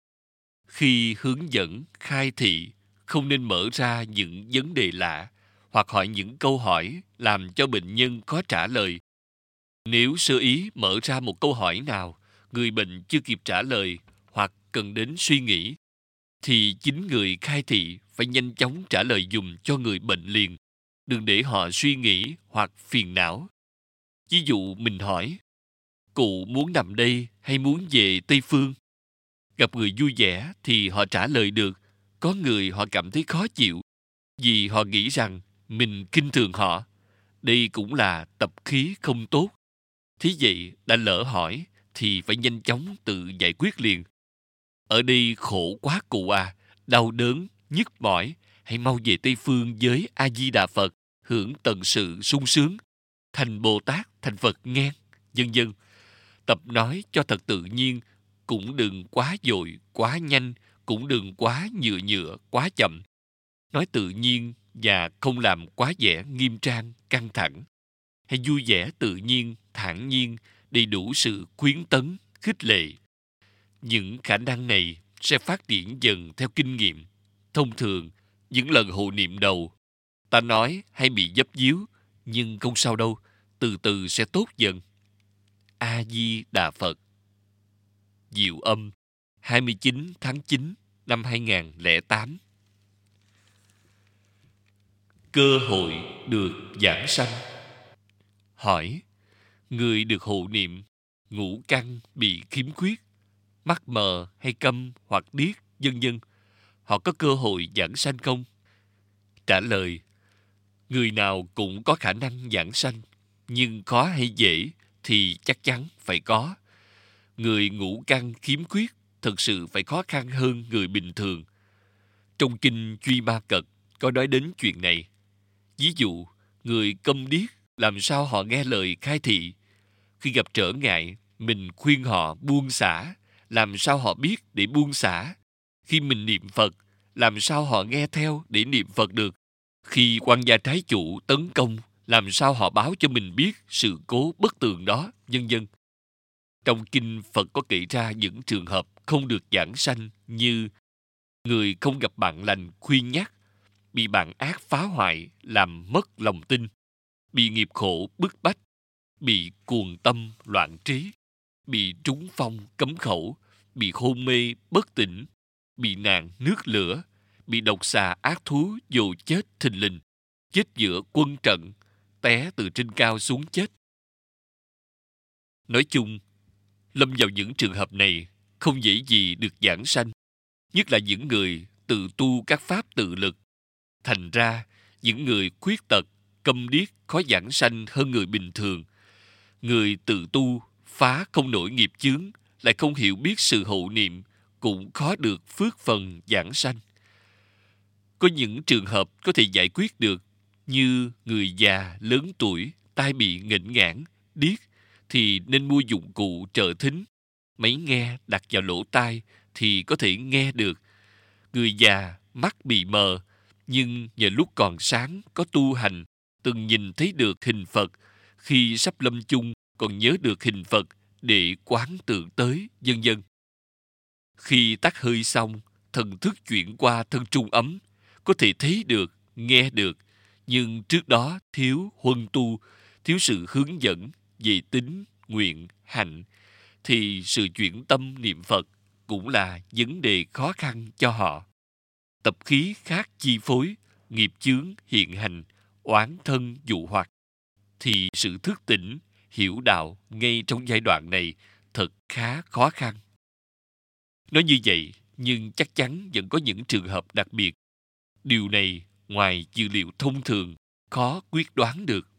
Khi hướng dẫn, khai thị, không nên mở ra những vấn đề lạ, hoặc hỏi những câu hỏi làm cho bệnh nhân khó trả lời. Nếu sơ ý mở ra một câu hỏi nào, người bệnh chưa kịp trả lời hoặc cần đến suy nghĩ, thì chính người khai thị phải nhanh chóng trả lời dùm cho người bệnh liền, đừng để họ suy nghĩ hoặc phiền não. Ví dụ mình hỏi, cụ muốn nằm đây hay muốn về Tây Phương? Gặp người vui vẻ thì họ trả lời được. Có người họ cảm thấy khó chịu vì họ nghĩ rằng mình khinh thường họ. Đây cũng là tập khí không tốt. Thế vậy đã lỡ hỏi thì phải nhanh chóng tự giải quyết liền. Ở đây khổ quá cụ à, đau đớn, nhức mỏi, hãy mau về Tây Phương với A Di Đà Phật, hưởng tận sự sung sướng, thành Bồ Tát, thành Phật nghe, vân vân. Tập nói cho thật tự nhiên, cũng đừng quá dội, quá nhanh, cũng đừng quá nhựa nhựa, quá chậm. Nói tự nhiên và không làm quá vẻ nghiêm trang, căng thẳng. Hãy vui vẻ tự nhiên, thản nhiên, đầy đủ sự khuyến tấn, khích lệ. Những khả năng này sẽ phát triển dần theo kinh nghiệm. Thông thường, những lần hộ niệm đầu, ta nói hay bị dấp díu, nhưng không sao đâu, từ từ sẽ tốt dần. A Di Đà Phật. Diệu Âm, 29 tháng 9 năm 2008. Cơ hội được giảng sanh. Hỏi, người được hộ niệm, ngũ căn bị khiếm khuyết, mắt mờ hay câm hoặc điếc, vân vân, họ có cơ hội giảng sanh không? Trả lời, người nào cũng có khả năng giảng sanh, nhưng khó hay dễ thì chắc chắn phải có. Người ngũ căn khiếm khuyết thực sự phải khó khăn hơn người bình thường. Trong kinh Duy Ma Cật có nói đến chuyện này. Ví dụ, người câm điếc làm sao họ nghe lời khai thị? Khi gặp trở ngại, mình khuyên họ buông xả, làm sao họ biết để buông xả? Khi mình niệm Phật, làm sao họ nghe theo để niệm Phật được? Khi quan gia trái chủ tấn công, làm sao họ báo cho mình biết sự cố bất tường đó, vân vân. Trong kinh Phật có kể ra những trường hợp không được giảng sanh như người không gặp bạn lành khuyên nhắc, bị bạn ác phá hoại làm mất lòng tin, bị nghiệp khổ bức bách, bị cuồng tâm loạn trí, bị trúng phong cấm khẩu, bị hôn mê bất tỉnh, bị nạn nước lửa, bị độc xà ác thú dồ chết thình lình, chết giữa quân trận, té từ trên cao xuống chết. Nói chung, lâm vào những trường hợp này không dễ gì được giảng sanh, nhất là những người tự tu các pháp tự lực. Thành ra, những người khuyết tật, câm điếc khó giảng sanh hơn người bình thường. Người tự tu, phá không nổi nghiệp chướng, lại không hiểu biết sự hộ niệm, cũng khó được phước phần giảng sanh. Có những trường hợp có thể giải quyết được, như người già, lớn tuổi, tai bị nghịch ngãn, điếc, thì nên mua dụng cụ trợ thính. Máy nghe đặt vào lỗ tai thì có thể nghe được. Người già, mắt bị mờ, nhưng nhờ lúc còn sáng có tu hành, từng nhìn thấy được hình Phật, khi sắp lâm chung còn nhớ được hình Phật để quán tưởng tới, vân vân. Khi tắt hơi xong, thần thức chuyển qua thân trung ấm, có thể thấy được, nghe được, nhưng trước đó thiếu huân tu, thiếu sự hướng dẫn về tính, nguyện, hạnh, thì sự chuyển tâm niệm Phật cũng là vấn đề khó khăn cho họ. Tập khí khác chi phối, nghiệp chướng hiện hành, oán thân dụ hoặc, thì sự thức tỉnh, hiểu đạo ngay trong giai đoạn này thật khá khó khăn. Nói như vậy, nhưng chắc chắn vẫn có những trường hợp đặc biệt. Điều này, ngoài dữ liệu thông thường, khó quyết đoán được.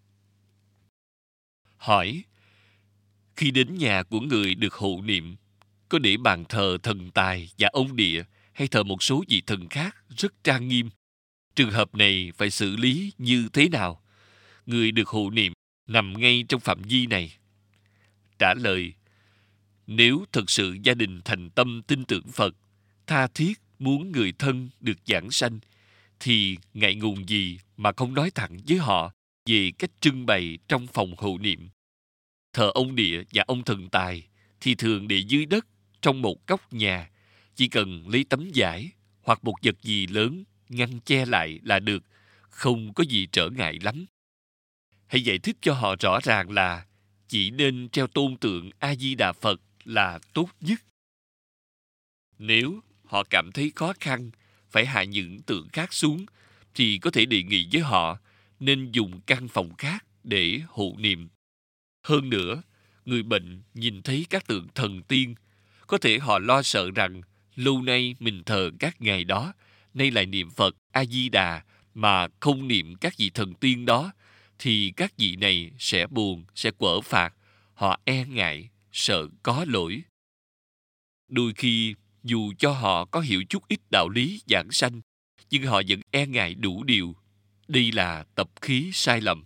Hỏi, khi đến nhà của người được hộ niệm, có để bàn thờ thần tài và ông địa hay thờ một số vị thần khác rất trang nghiêm? Trường hợp này phải xử lý như thế nào? Người được hộ niệm nằm ngay trong phạm vi này. Trả lời, nếu thật sự gia đình thành tâm tin tưởng Phật, tha thiết muốn người thân được giảng sanh, thì ngại ngùng gì mà không nói thẳng với họ về cách trưng bày trong phòng hộ niệm. Thờ ông địa và ông thần tài thì thường để dưới đất trong một góc nhà, chỉ cần lấy tấm vải hoặc một vật gì lớn ngăn che lại là được, không có gì trở ngại lắm. Hãy giải thích cho họ rõ ràng là chỉ nên treo tôn tượng A Di Đà Phật là tốt nhất. Nếu họ cảm thấy khó khăn phải hạ những tượng khác xuống, thì có thể đề nghị với họ nên dùng căn phòng khác để hộ niệm. Hơn nữa, người bệnh nhìn thấy các tượng thần tiên, có thể họ lo sợ rằng lâu nay mình thờ các ngài đó, nay lại niệm Phật A-di-đà mà không niệm các vị thần tiên đó, thì các vị này sẽ buồn, sẽ quở phạt. Họ e ngại, sợ có lỗi. Đôi khi, dù cho họ có hiểu chút ít đạo lý giảng sanh, nhưng họ vẫn e ngại đủ điều. Đây là tập khí sai lầm.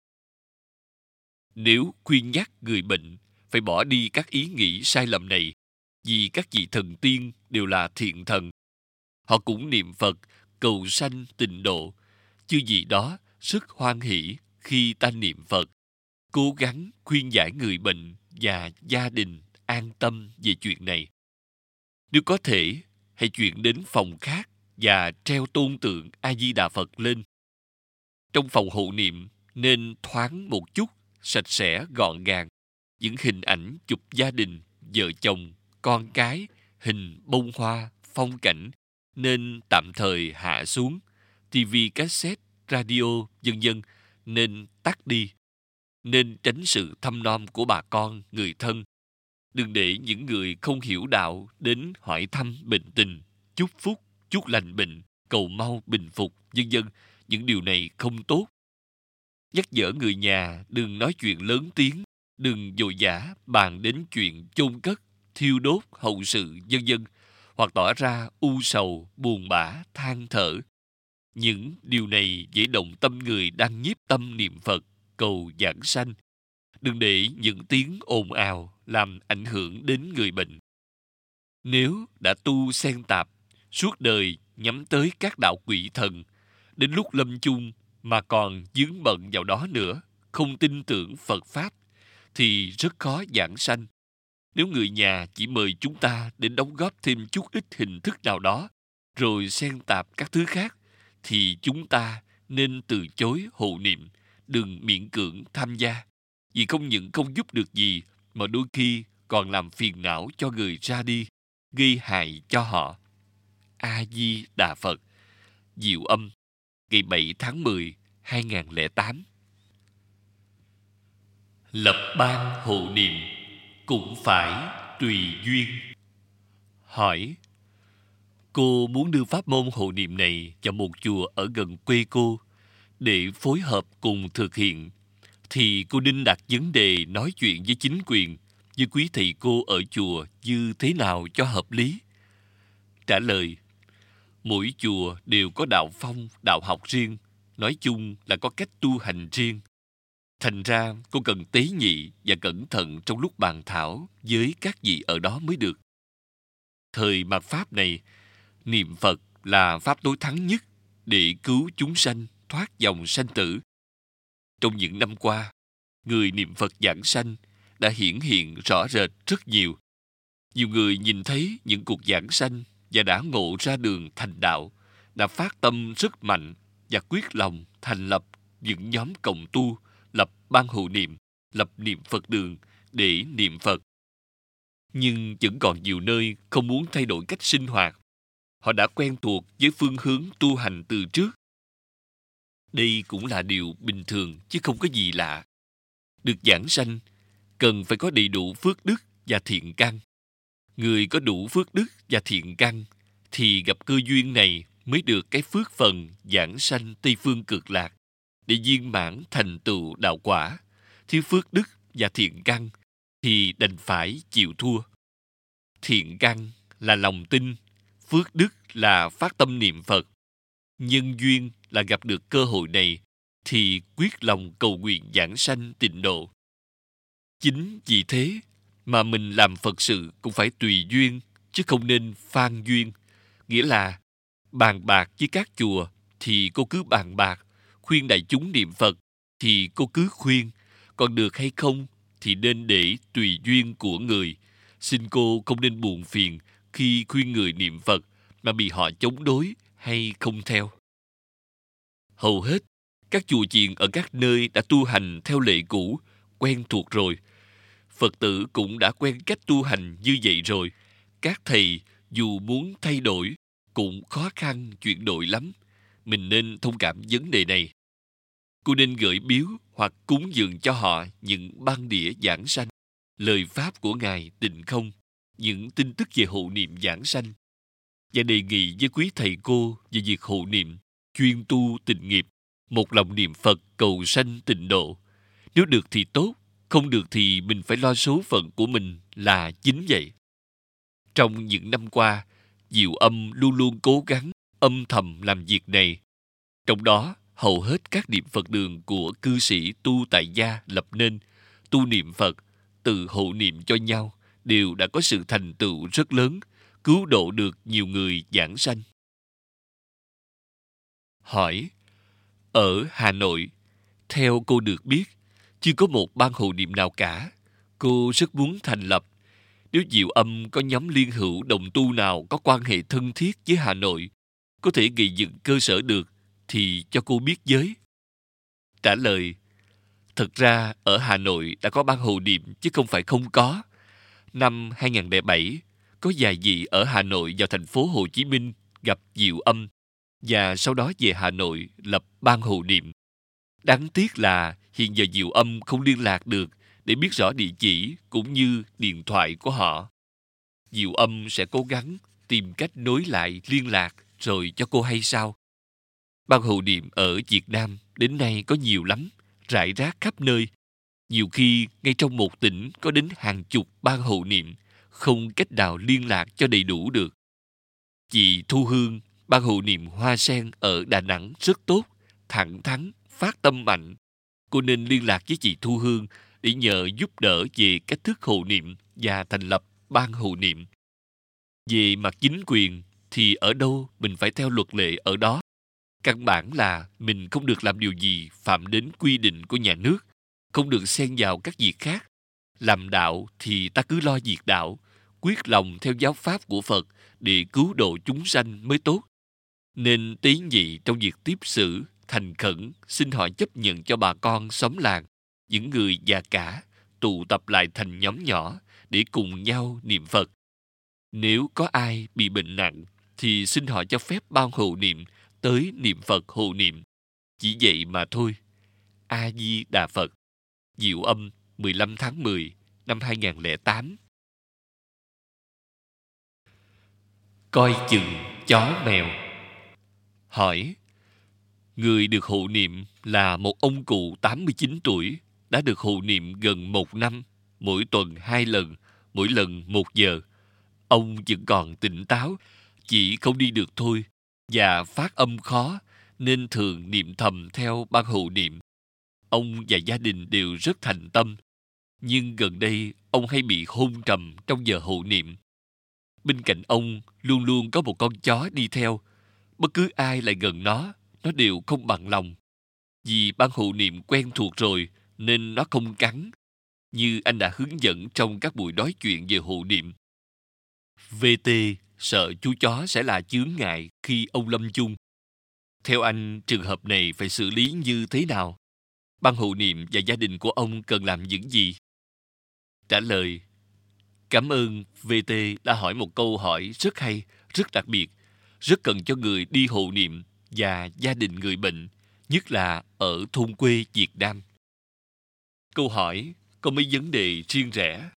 Nếu khuyên nhắc người bệnh phải bỏ đi các ý nghĩ sai lầm này, vì các vị thần tiên đều là thiện thần, họ cũng niệm Phật cầu sanh tịnh độ, chư vị đó rất hoan hỷ khi ta niệm Phật, cố gắng khuyên giải người bệnh và gia đình an tâm về chuyện này. Nếu có thể, hãy chuyển đến phòng khác và treo tôn tượng A-di-đà Phật lên. Trong phòng hộ niệm nên thoáng một chút, sạch sẽ gọn gàng. Những hình ảnh chụp gia đình, vợ chồng, con cái, hình bông hoa, phong cảnh nên tạm thời hạ xuống. TV, cassette, radio, vân vân nên tắt đi. Nên tránh sự thăm nom của bà con, người thân. Đừng để những người không hiểu đạo đến hỏi thăm bệnh tình, chúc phúc, chúc lành bệnh, cầu mau bình phục, vân vân. Những điều này không tốt. Nhắc nhở người nhà đừng nói chuyện lớn tiếng, đừng vội vã bàn đến chuyện chôn cất, thiêu đốt, hậu sự, vân vân, hoặc tỏ ra u sầu, buồn bã, than thở. Những điều này dễ động tâm người đang nhiếp tâm niệm Phật, cầu giảng sanh. Đừng để những tiếng ồn ào làm ảnh hưởng đến người bệnh. Nếu đã tu xen tạp, suốt đời nhắm tới các đạo quỷ thần, đến lúc lâm chung mà còn vướng bận vào đó nữa, không tin tưởng Phật Pháp, thì rất khó giảng sanh. Nếu người nhà chỉ mời chúng ta đến đóng góp thêm chút ít hình thức nào đó, rồi xen tạp các thứ khác, thì chúng ta nên từ chối hộ niệm, đừng miễn cưỡng tham gia. Vì không những không giúp được gì, mà đôi khi còn làm phiền não cho người ra đi, gây hại cho họ. A-di-đà Phật. Diệu Âm, ngày 7 tháng 10, 2008. Lập ban hộ niệm cũng phải tùy duyên. Hỏi: cô muốn đưa pháp môn hộ niệm này vào một chùa ở gần quê cô để phối hợp cùng thực hiện, thì cô nên đặt vấn đề nói chuyện với chính quyền, với quý thầy cô ở chùa như thế nào cho hợp lý? Trả lời: mỗi chùa đều có đạo phong, đạo học riêng, nói chung là có cách tu hành riêng. Thành ra cô cần tế nhị và cẩn thận trong lúc bàn thảo với các vị ở đó mới được. Thời mạt Pháp này, niệm Phật là pháp tối thắng nhất để cứu chúng sanh thoát dòng sanh tử. Trong những năm qua, người niệm Phật giảng sanh đã hiển hiện rõ rệt rất nhiều. Nhiều người nhìn thấy những cuộc giảng sanh và đã ngộ ra đường thành đạo, đã phát tâm rất mạnh và quyết lòng thành lập những nhóm cộng tu, lập ban hộ niệm, lập niệm Phật đường để niệm Phật. Nhưng vẫn còn nhiều nơi không muốn thay đổi cách sinh hoạt. Họ đã quen thuộc với phương hướng tu hành từ trước. Đây cũng là điều bình thường chứ không có gì lạ. Được giảng sanh cần phải có đầy đủ phước đức và thiện căn. Người có đủ phước đức và thiện căn thì gặp cơ duyên này mới được cái phước phần giảng sanh Tây Phương Cực Lạc để viên mãn thành tựu đạo quả. Thiếu phước đức và thiện căn thì đành phải chịu thua. Thiện căn là lòng tin, phước đức là phát tâm niệm Phật. Nhân duyên là gặp được cơ hội này thì quyết lòng cầu nguyện giảng sanh tịnh độ. Chính vì thế mà mình làm Phật sự cũng phải tùy duyên, chứ không nên phan duyên. Nghĩa là bàn bạc với các chùa thì cô cứ bàn bạc, khuyên đại chúng niệm Phật thì cô cứ khuyên, còn được hay không thì nên để tùy duyên của người. Xin cô không nên buồn phiền khi khuyên người niệm Phật mà bị họ chống đối hay không theo. Hầu hết, các chùa chiền ở các nơi đã tu hành theo lệ cũ, quen thuộc rồi. Phật tử cũng đã quen cách tu hành như vậy rồi. Các thầy dù muốn thay đổi cũng khó khăn chuyển đổi lắm. Mình nên thông cảm vấn đề này. Cô nên gửi biếu hoặc cúng dường cho họ những băng đĩa giảng sanh, lời pháp của Ngài Tịnh Không, những tin tức về hộ niệm giảng sanh, và đề nghị với quý thầy cô về việc hộ niệm, chuyên tu tịnh nghiệp, một lòng niệm Phật cầu sanh tịnh độ. Nếu được thì tốt, không được thì mình phải lo số phận của mình là chính vậy. Trong những năm qua, Diệu Âm luôn luôn cố gắng âm thầm làm việc này. Trong đó, hầu hết các niệm Phật đường của cư sĩ tu tại gia lập nên, tu niệm Phật, tự hộ niệm cho nhau, đều đã có sự thành tựu rất lớn, cứu độ được nhiều người giảng sanh. Hỏi: ở Hà Nội, theo cô được biết, chưa có một ban hộ niệm nào cả. Cô rất muốn thành lập. Nếu Diệu Âm có nhóm liên hữu đồng tu nào có quan hệ thân thiết với Hà Nội, có thể gây dựng cơ sở được, thì cho cô biết với. Trả lời: thật ra ở Hà Nội đã có ban hộ niệm chứ không phải không có. Năm 2007, có vài vị ở Hà Nội vào thành phố Hồ Chí Minh gặp Diệu Âm và sau đó về Hà Nội lập ban hộ niệm. Đáng tiếc là hiện giờ Diệu Âm không liên lạc được để biết rõ địa chỉ cũng như điện thoại của họ. Diệu Âm sẽ cố gắng tìm cách nối lại liên lạc rồi cho cô hay sau. Ban hộ niệm ở Việt Nam đến nay có nhiều lắm, rải rác khắp nơi. Nhiều khi ngay trong một tỉnh có đến hàng chục ban hộ niệm, không cách nào liên lạc cho đầy đủ được. Chị Thu Hương, ban hộ niệm Hoa Sen ở Đà Nẵng rất tốt, thẳng thắn, phát tâm mạnh. Cô nên liên lạc với chị Thu Hương để nhờ giúp đỡ về cách thức hộ niệm và thành lập ban hộ niệm. Về mặt chính quyền thì ở đâu mình phải theo luật lệ ở đó. Căn bản là mình không được làm điều gì phạm đến quy định của nhà nước, không được xen vào các việc khác. Làm đạo thì ta cứ lo việc đạo, quyết lòng theo giáo pháp của Phật để cứu độ chúng sanh mới tốt. Nên tế nhị trong việc tiếp xử, thành khẩn, xin họ chấp nhận cho bà con xóm làng, những người già cả, tụ tập lại thành nhóm nhỏ để cùng nhau niệm Phật. Nếu có ai bị bệnh nặng, thì xin họ cho phép ban hộ niệm tới niệm Phật hộ niệm. Chỉ vậy mà thôi. A Di Đà Phật. Diệu Âm, 15 tháng 10 năm 2008. Coi chừng chó mèo. Hỏi: người được hộ niệm là một ông cụ 89 tuổi, đã được hộ niệm gần 1 năm, mỗi tuần 2 lần, mỗi lần 1 giờ. Ông vẫn còn tỉnh táo, chỉ không đi được thôi, và phát âm khó, nên thường niệm thầm theo ban hộ niệm. Ông và gia đình đều rất thành tâm, nhưng gần đây ông hay bị hôn trầm trong giờ hộ niệm. Bên cạnh ông luôn luôn có một con chó đi theo. Bất cứ ai lại gần nó đều không bằng lòng. Vì ban hộ niệm quen thuộc rồi nên nó không cắn, như anh đã hướng dẫn trong các buổi nói chuyện về hộ niệm. VT sợ chú chó sẽ là chướng ngại khi ông lâm chung. Theo anh, trường hợp này phải xử lý như thế nào? Ban hộ niệm và gia đình của ông cần làm những gì? Trả lời: cảm ơn VT đã hỏi một câu hỏi rất hay, rất đặc biệt, rất cần cho người đi hộ niệm và gia đình người bệnh, nhất là ở thôn quê Việt Nam. Câu hỏi có mấy vấn đề riêng rẽ.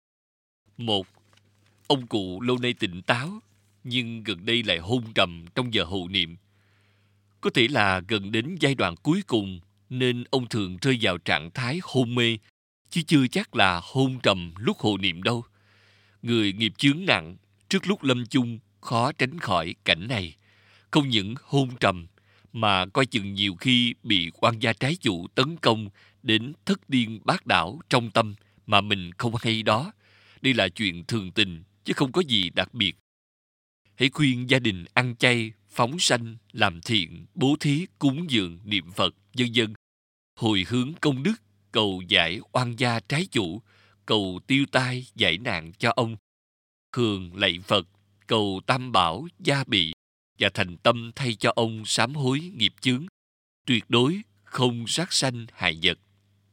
1. Ông cụ lâu nay tỉnh táo, nhưng gần đây lại hôn trầm trong giờ hộ niệm. Có thể là gần đến giai đoạn cuối cùng nên ông thường rơi vào trạng thái hôn mê, chứ chưa chắc là hôn trầm lúc hộ niệm đâu. Người nghiệp chướng nặng, trước lúc lâm chung khó tránh khỏi cảnh này. Không những hôn trầm, mà coi chừng nhiều khi bị oan gia trái chủ tấn công đến thất điên bát đảo trong tâm mà mình không hay đó. Đây là chuyện thường tình, chứ không có gì đặc biệt. Hãy khuyên gia đình ăn chay, phóng sanh, làm thiện, bố thí, cúng dường, niệm Phật, vân vân. Hồi hướng công đức, cầu giải oan gia trái chủ, cầu tiêu tai, giải nạn cho ông. Thường lạy Phật, cầu Tam Bảo, gia bị, và thành tâm thay cho ông sám hối nghiệp chướng. Tuyệt đối không sát sanh hại vật.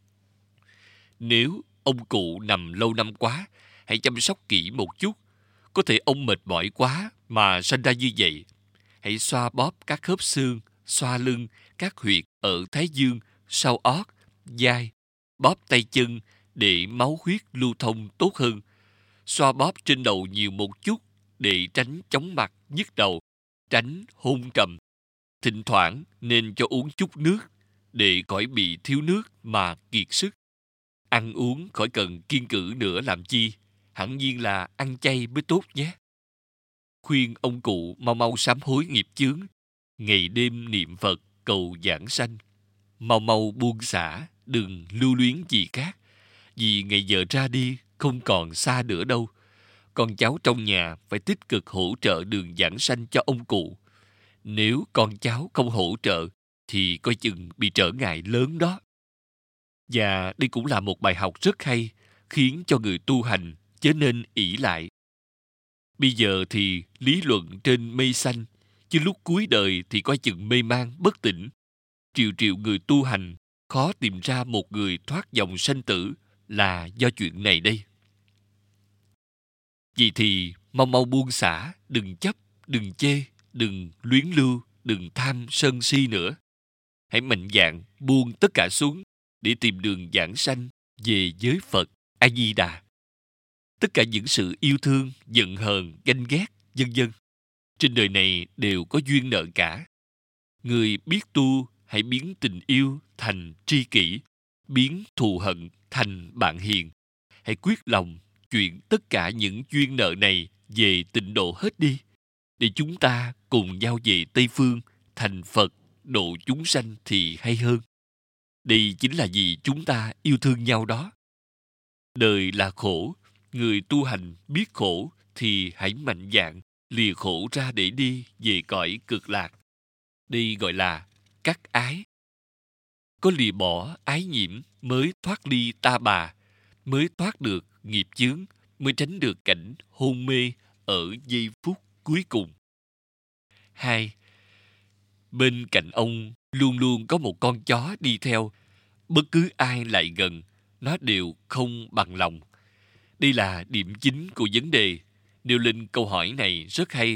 Nếu ông cụ nằm lâu năm quá, hãy chăm sóc kỹ một chút. Có thể ông mệt mỏi quá mà sanh ra như vậy. Hãy xoa bóp các khớp xương, xoa lưng, các huyệt ở thái dương, sau ót, vai, bóp tay chân để máu huyết lưu thông tốt hơn. Xoa bóp trên đầu nhiều một chút để tránh chóng mặt, nhức đầu, tránh hôn trầm. Thỉnh thoảng nên cho uống chút nước để khỏi bị thiếu nước mà kiệt sức. Ăn uống khỏi cần kiêng cữ nữa làm chi, hẳn nhiên là ăn chay mới tốt nhé. Khuyên ông cụ mau mau sám hối nghiệp chướng, ngày đêm niệm Phật cầu giảng sanh. Mau mau buông xả, đừng lưu luyến gì khác, vì ngày giờ ra đi không còn xa nữa đâu. Con cháu trong nhà phải tích cực hỗ trợ đường giảng sanh cho ông cụ. Nếu con cháu không hỗ trợ thì coi chừng bị trở ngại lớn đó. Và đây cũng là một bài học rất hay, khiến cho người tu hành chớ nên ỷ lại. Bây giờ thì lý luận trên mây xanh, chứ lúc cuối đời thì coi chừng mê man bất tỉnh. Triệu triệu người tu hành khó tìm ra một người thoát dòng sanh tử là do chuyện này đây. Vì thì mau mau buông xả, đừng chấp, đừng chê, đừng luyến lưu, đừng tham sân si nữa. Hãy mạnh dạn buông tất cả xuống để tìm đường giảng sanh về giới Phật A Di Đà. Tất cả những sự yêu thương, giận hờn, ganh ghét, vân vân, trên đời này đều có duyên nợ cả. Người biết tu hãy biến tình yêu thành tri kỷ, biến thù hận thành bạn hiền. Hãy quyết lòng chuyển tất cả những duyên nợ này về tịnh độ hết đi, để chúng ta cùng nhau về Tây Phương thành Phật độ chúng sanh thì hay hơn. Đây chính là vì chúng ta yêu thương nhau đó. Đời là khổ, người tu hành biết khổ thì hãy mạnh dạn lìa khổ ra để đi về cõi cực lạc. Đây gọi là cắt ái. Có lìa bỏ ái nhiễm mới thoát ly ta bà, mới thoát được nghiệp chướng, mới tránh được cảnh hôn mê ở giây phút cuối cùng. 2. Bên cạnh ông luôn luôn có một con chó đi theo. Bất cứ ai lại gần, nó đều không bằng lòng. Đây là điểm chính của vấn đề. Nêu lên câu hỏi này rất hay.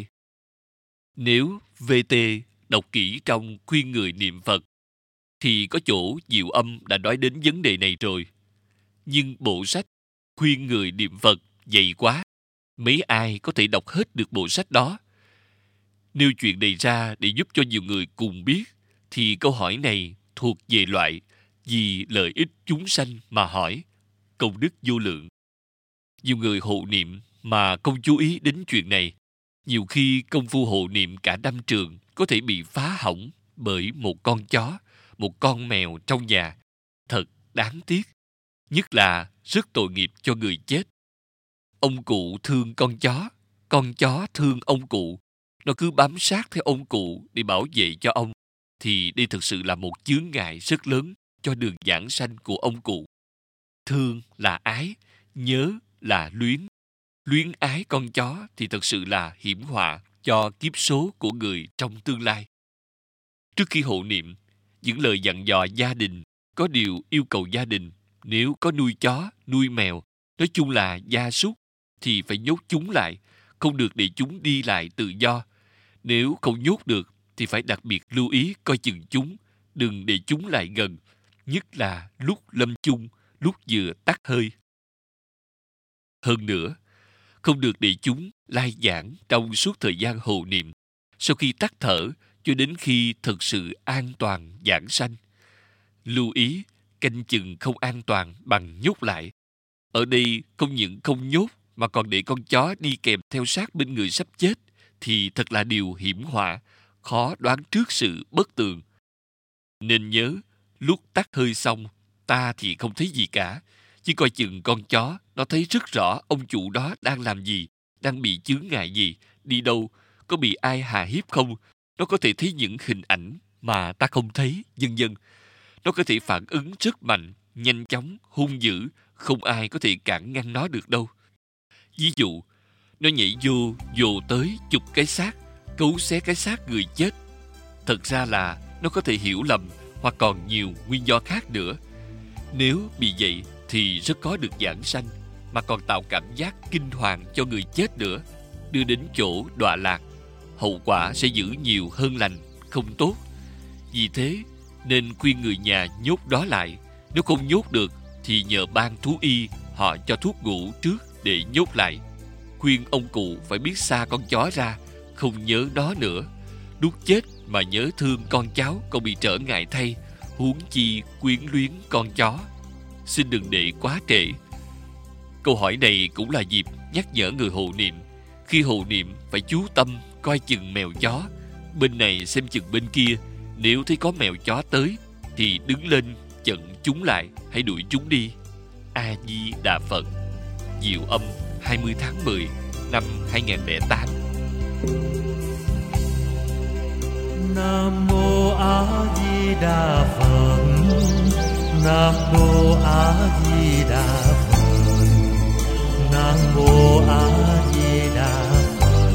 Nếu VT đọc kỹ trong khuyên người niệm Phật, thì có chỗ Diệu Âm đã nói đến vấn đề này rồi. Nhưng bộ sách khuyên người niệm Phật dày quá, mấy ai có thể đọc hết được bộ sách đó. Nêu chuyện này ra để giúp cho nhiều người cùng biết, thì câu hỏi này thuộc về loại vì lợi ích chúng sanh mà hỏi, công đức vô lượng. Nhiều người hộ niệm mà không chú ý đến chuyện này. Nhiều khi công phu hộ niệm cả năm trường có thể bị phá hỏng bởi một con chó, một con mèo trong nhà. Thật đáng tiếc. Nhất là rất tội nghiệp cho người chết. Ông cụ thương con chó thương ông cụ. Nó cứ bám sát theo ông cụ để bảo vệ cho ông. Thì đây thực sự là một chướng ngại rất lớn cho đường giảng sanh của ông cụ. Thương là ái, nhớ là luyến. Luyến ái con chó thì thật sự là hiểm họa cho kiếp số của người trong tương lai. Trước khi hộ niệm, những lời dặn dò gia đình, có điều yêu cầu gia đình nếu có nuôi chó, nuôi mèo, nói chung là gia súc, thì phải nhốt chúng lại, không được để chúng đi lại tự do. Nếu không nhốt được thì phải đặc biệt lưu ý coi chừng chúng, đừng để chúng lại gần, nhất là lúc lâm chung, lúc vừa tắt hơi. Hơn nữa, không được để chúng lai vãng trong suốt thời gian hộ niệm, sau khi tắt thở cho đến khi thực sự an toàn giảng sanh. Lưu ý, canh chừng không an toàn bằng nhốt lại. Ở đây không những không nhốt mà còn để con chó đi kèm theo sát bên người sắp chết, thì thật là điều hiểm họa, khó đoán trước sự bất tường. Nên nhớ, lúc tắt hơi xong, ta thì không thấy gì cả, chỉ coi chừng con chó, nó thấy rất rõ ông chủ đó đang làm gì, đang bị chướng ngại gì, đi đâu, có bị ai hà hiếp không. Nó có thể thấy những hình ảnh mà ta không thấy, vân vân. Nó có thể phản ứng rất mạnh, nhanh chóng, hung dữ, không ai có thể cản ngăn nó được đâu. Ví dụ, nó nhảy vô, vồ tới chụp cái xác, cấu xé cái xác người chết. Thật ra là nó có thể hiểu lầm hoặc còn nhiều nguyên do khác nữa. Nếu bị vậy thì rất có được giảng sanh, mà còn tạo cảm giác kinh hoàng cho người chết nữa. đưa đến chỗ đọa lạc, hậu quả sẽ giữ nhiều hơn lành, không tốt. Vì thế nên khuyên người nhà nhốt đó lại. Nếu không nhốt được thì nhờ ban thú y họ cho thuốc ngủ trước để nhốt lại. Khuyên ông cụ phải biết xa con chó ra, không nhớ nó nữa. Lúc chết mà nhớ thương con cháu còn bị trở ngại thay, huống chi quyến luyến con chó. Xin đừng để quá trễ. Câu hỏi này cũng là dịp nhắc nhở người hộ niệm. Khi hộ niệm phải chú tâm coi chừng mèo chó, bên này xem chừng bên kia. Nếu thấy có mèo chó tới thì đứng lên chặn chúng lại, hãy đuổi chúng đi. A Di Đà Phật. Diệu Âm 20 tháng 10 năm 2008. Nam mô A Di Đà Phật. Nam mô A Di Đà Phật. Nam mô A Di Đà Phật.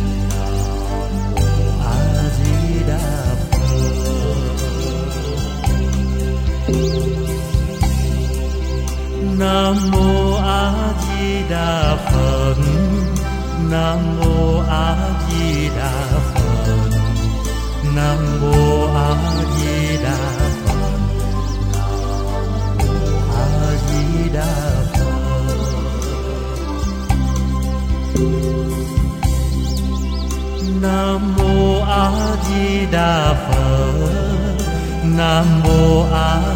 Nam mô A Di Đà Phật. Nam mô A Di Đà Phật. Nam mô A Di Đà Phật. Nam mô A Di Đà Phật. Nam mô A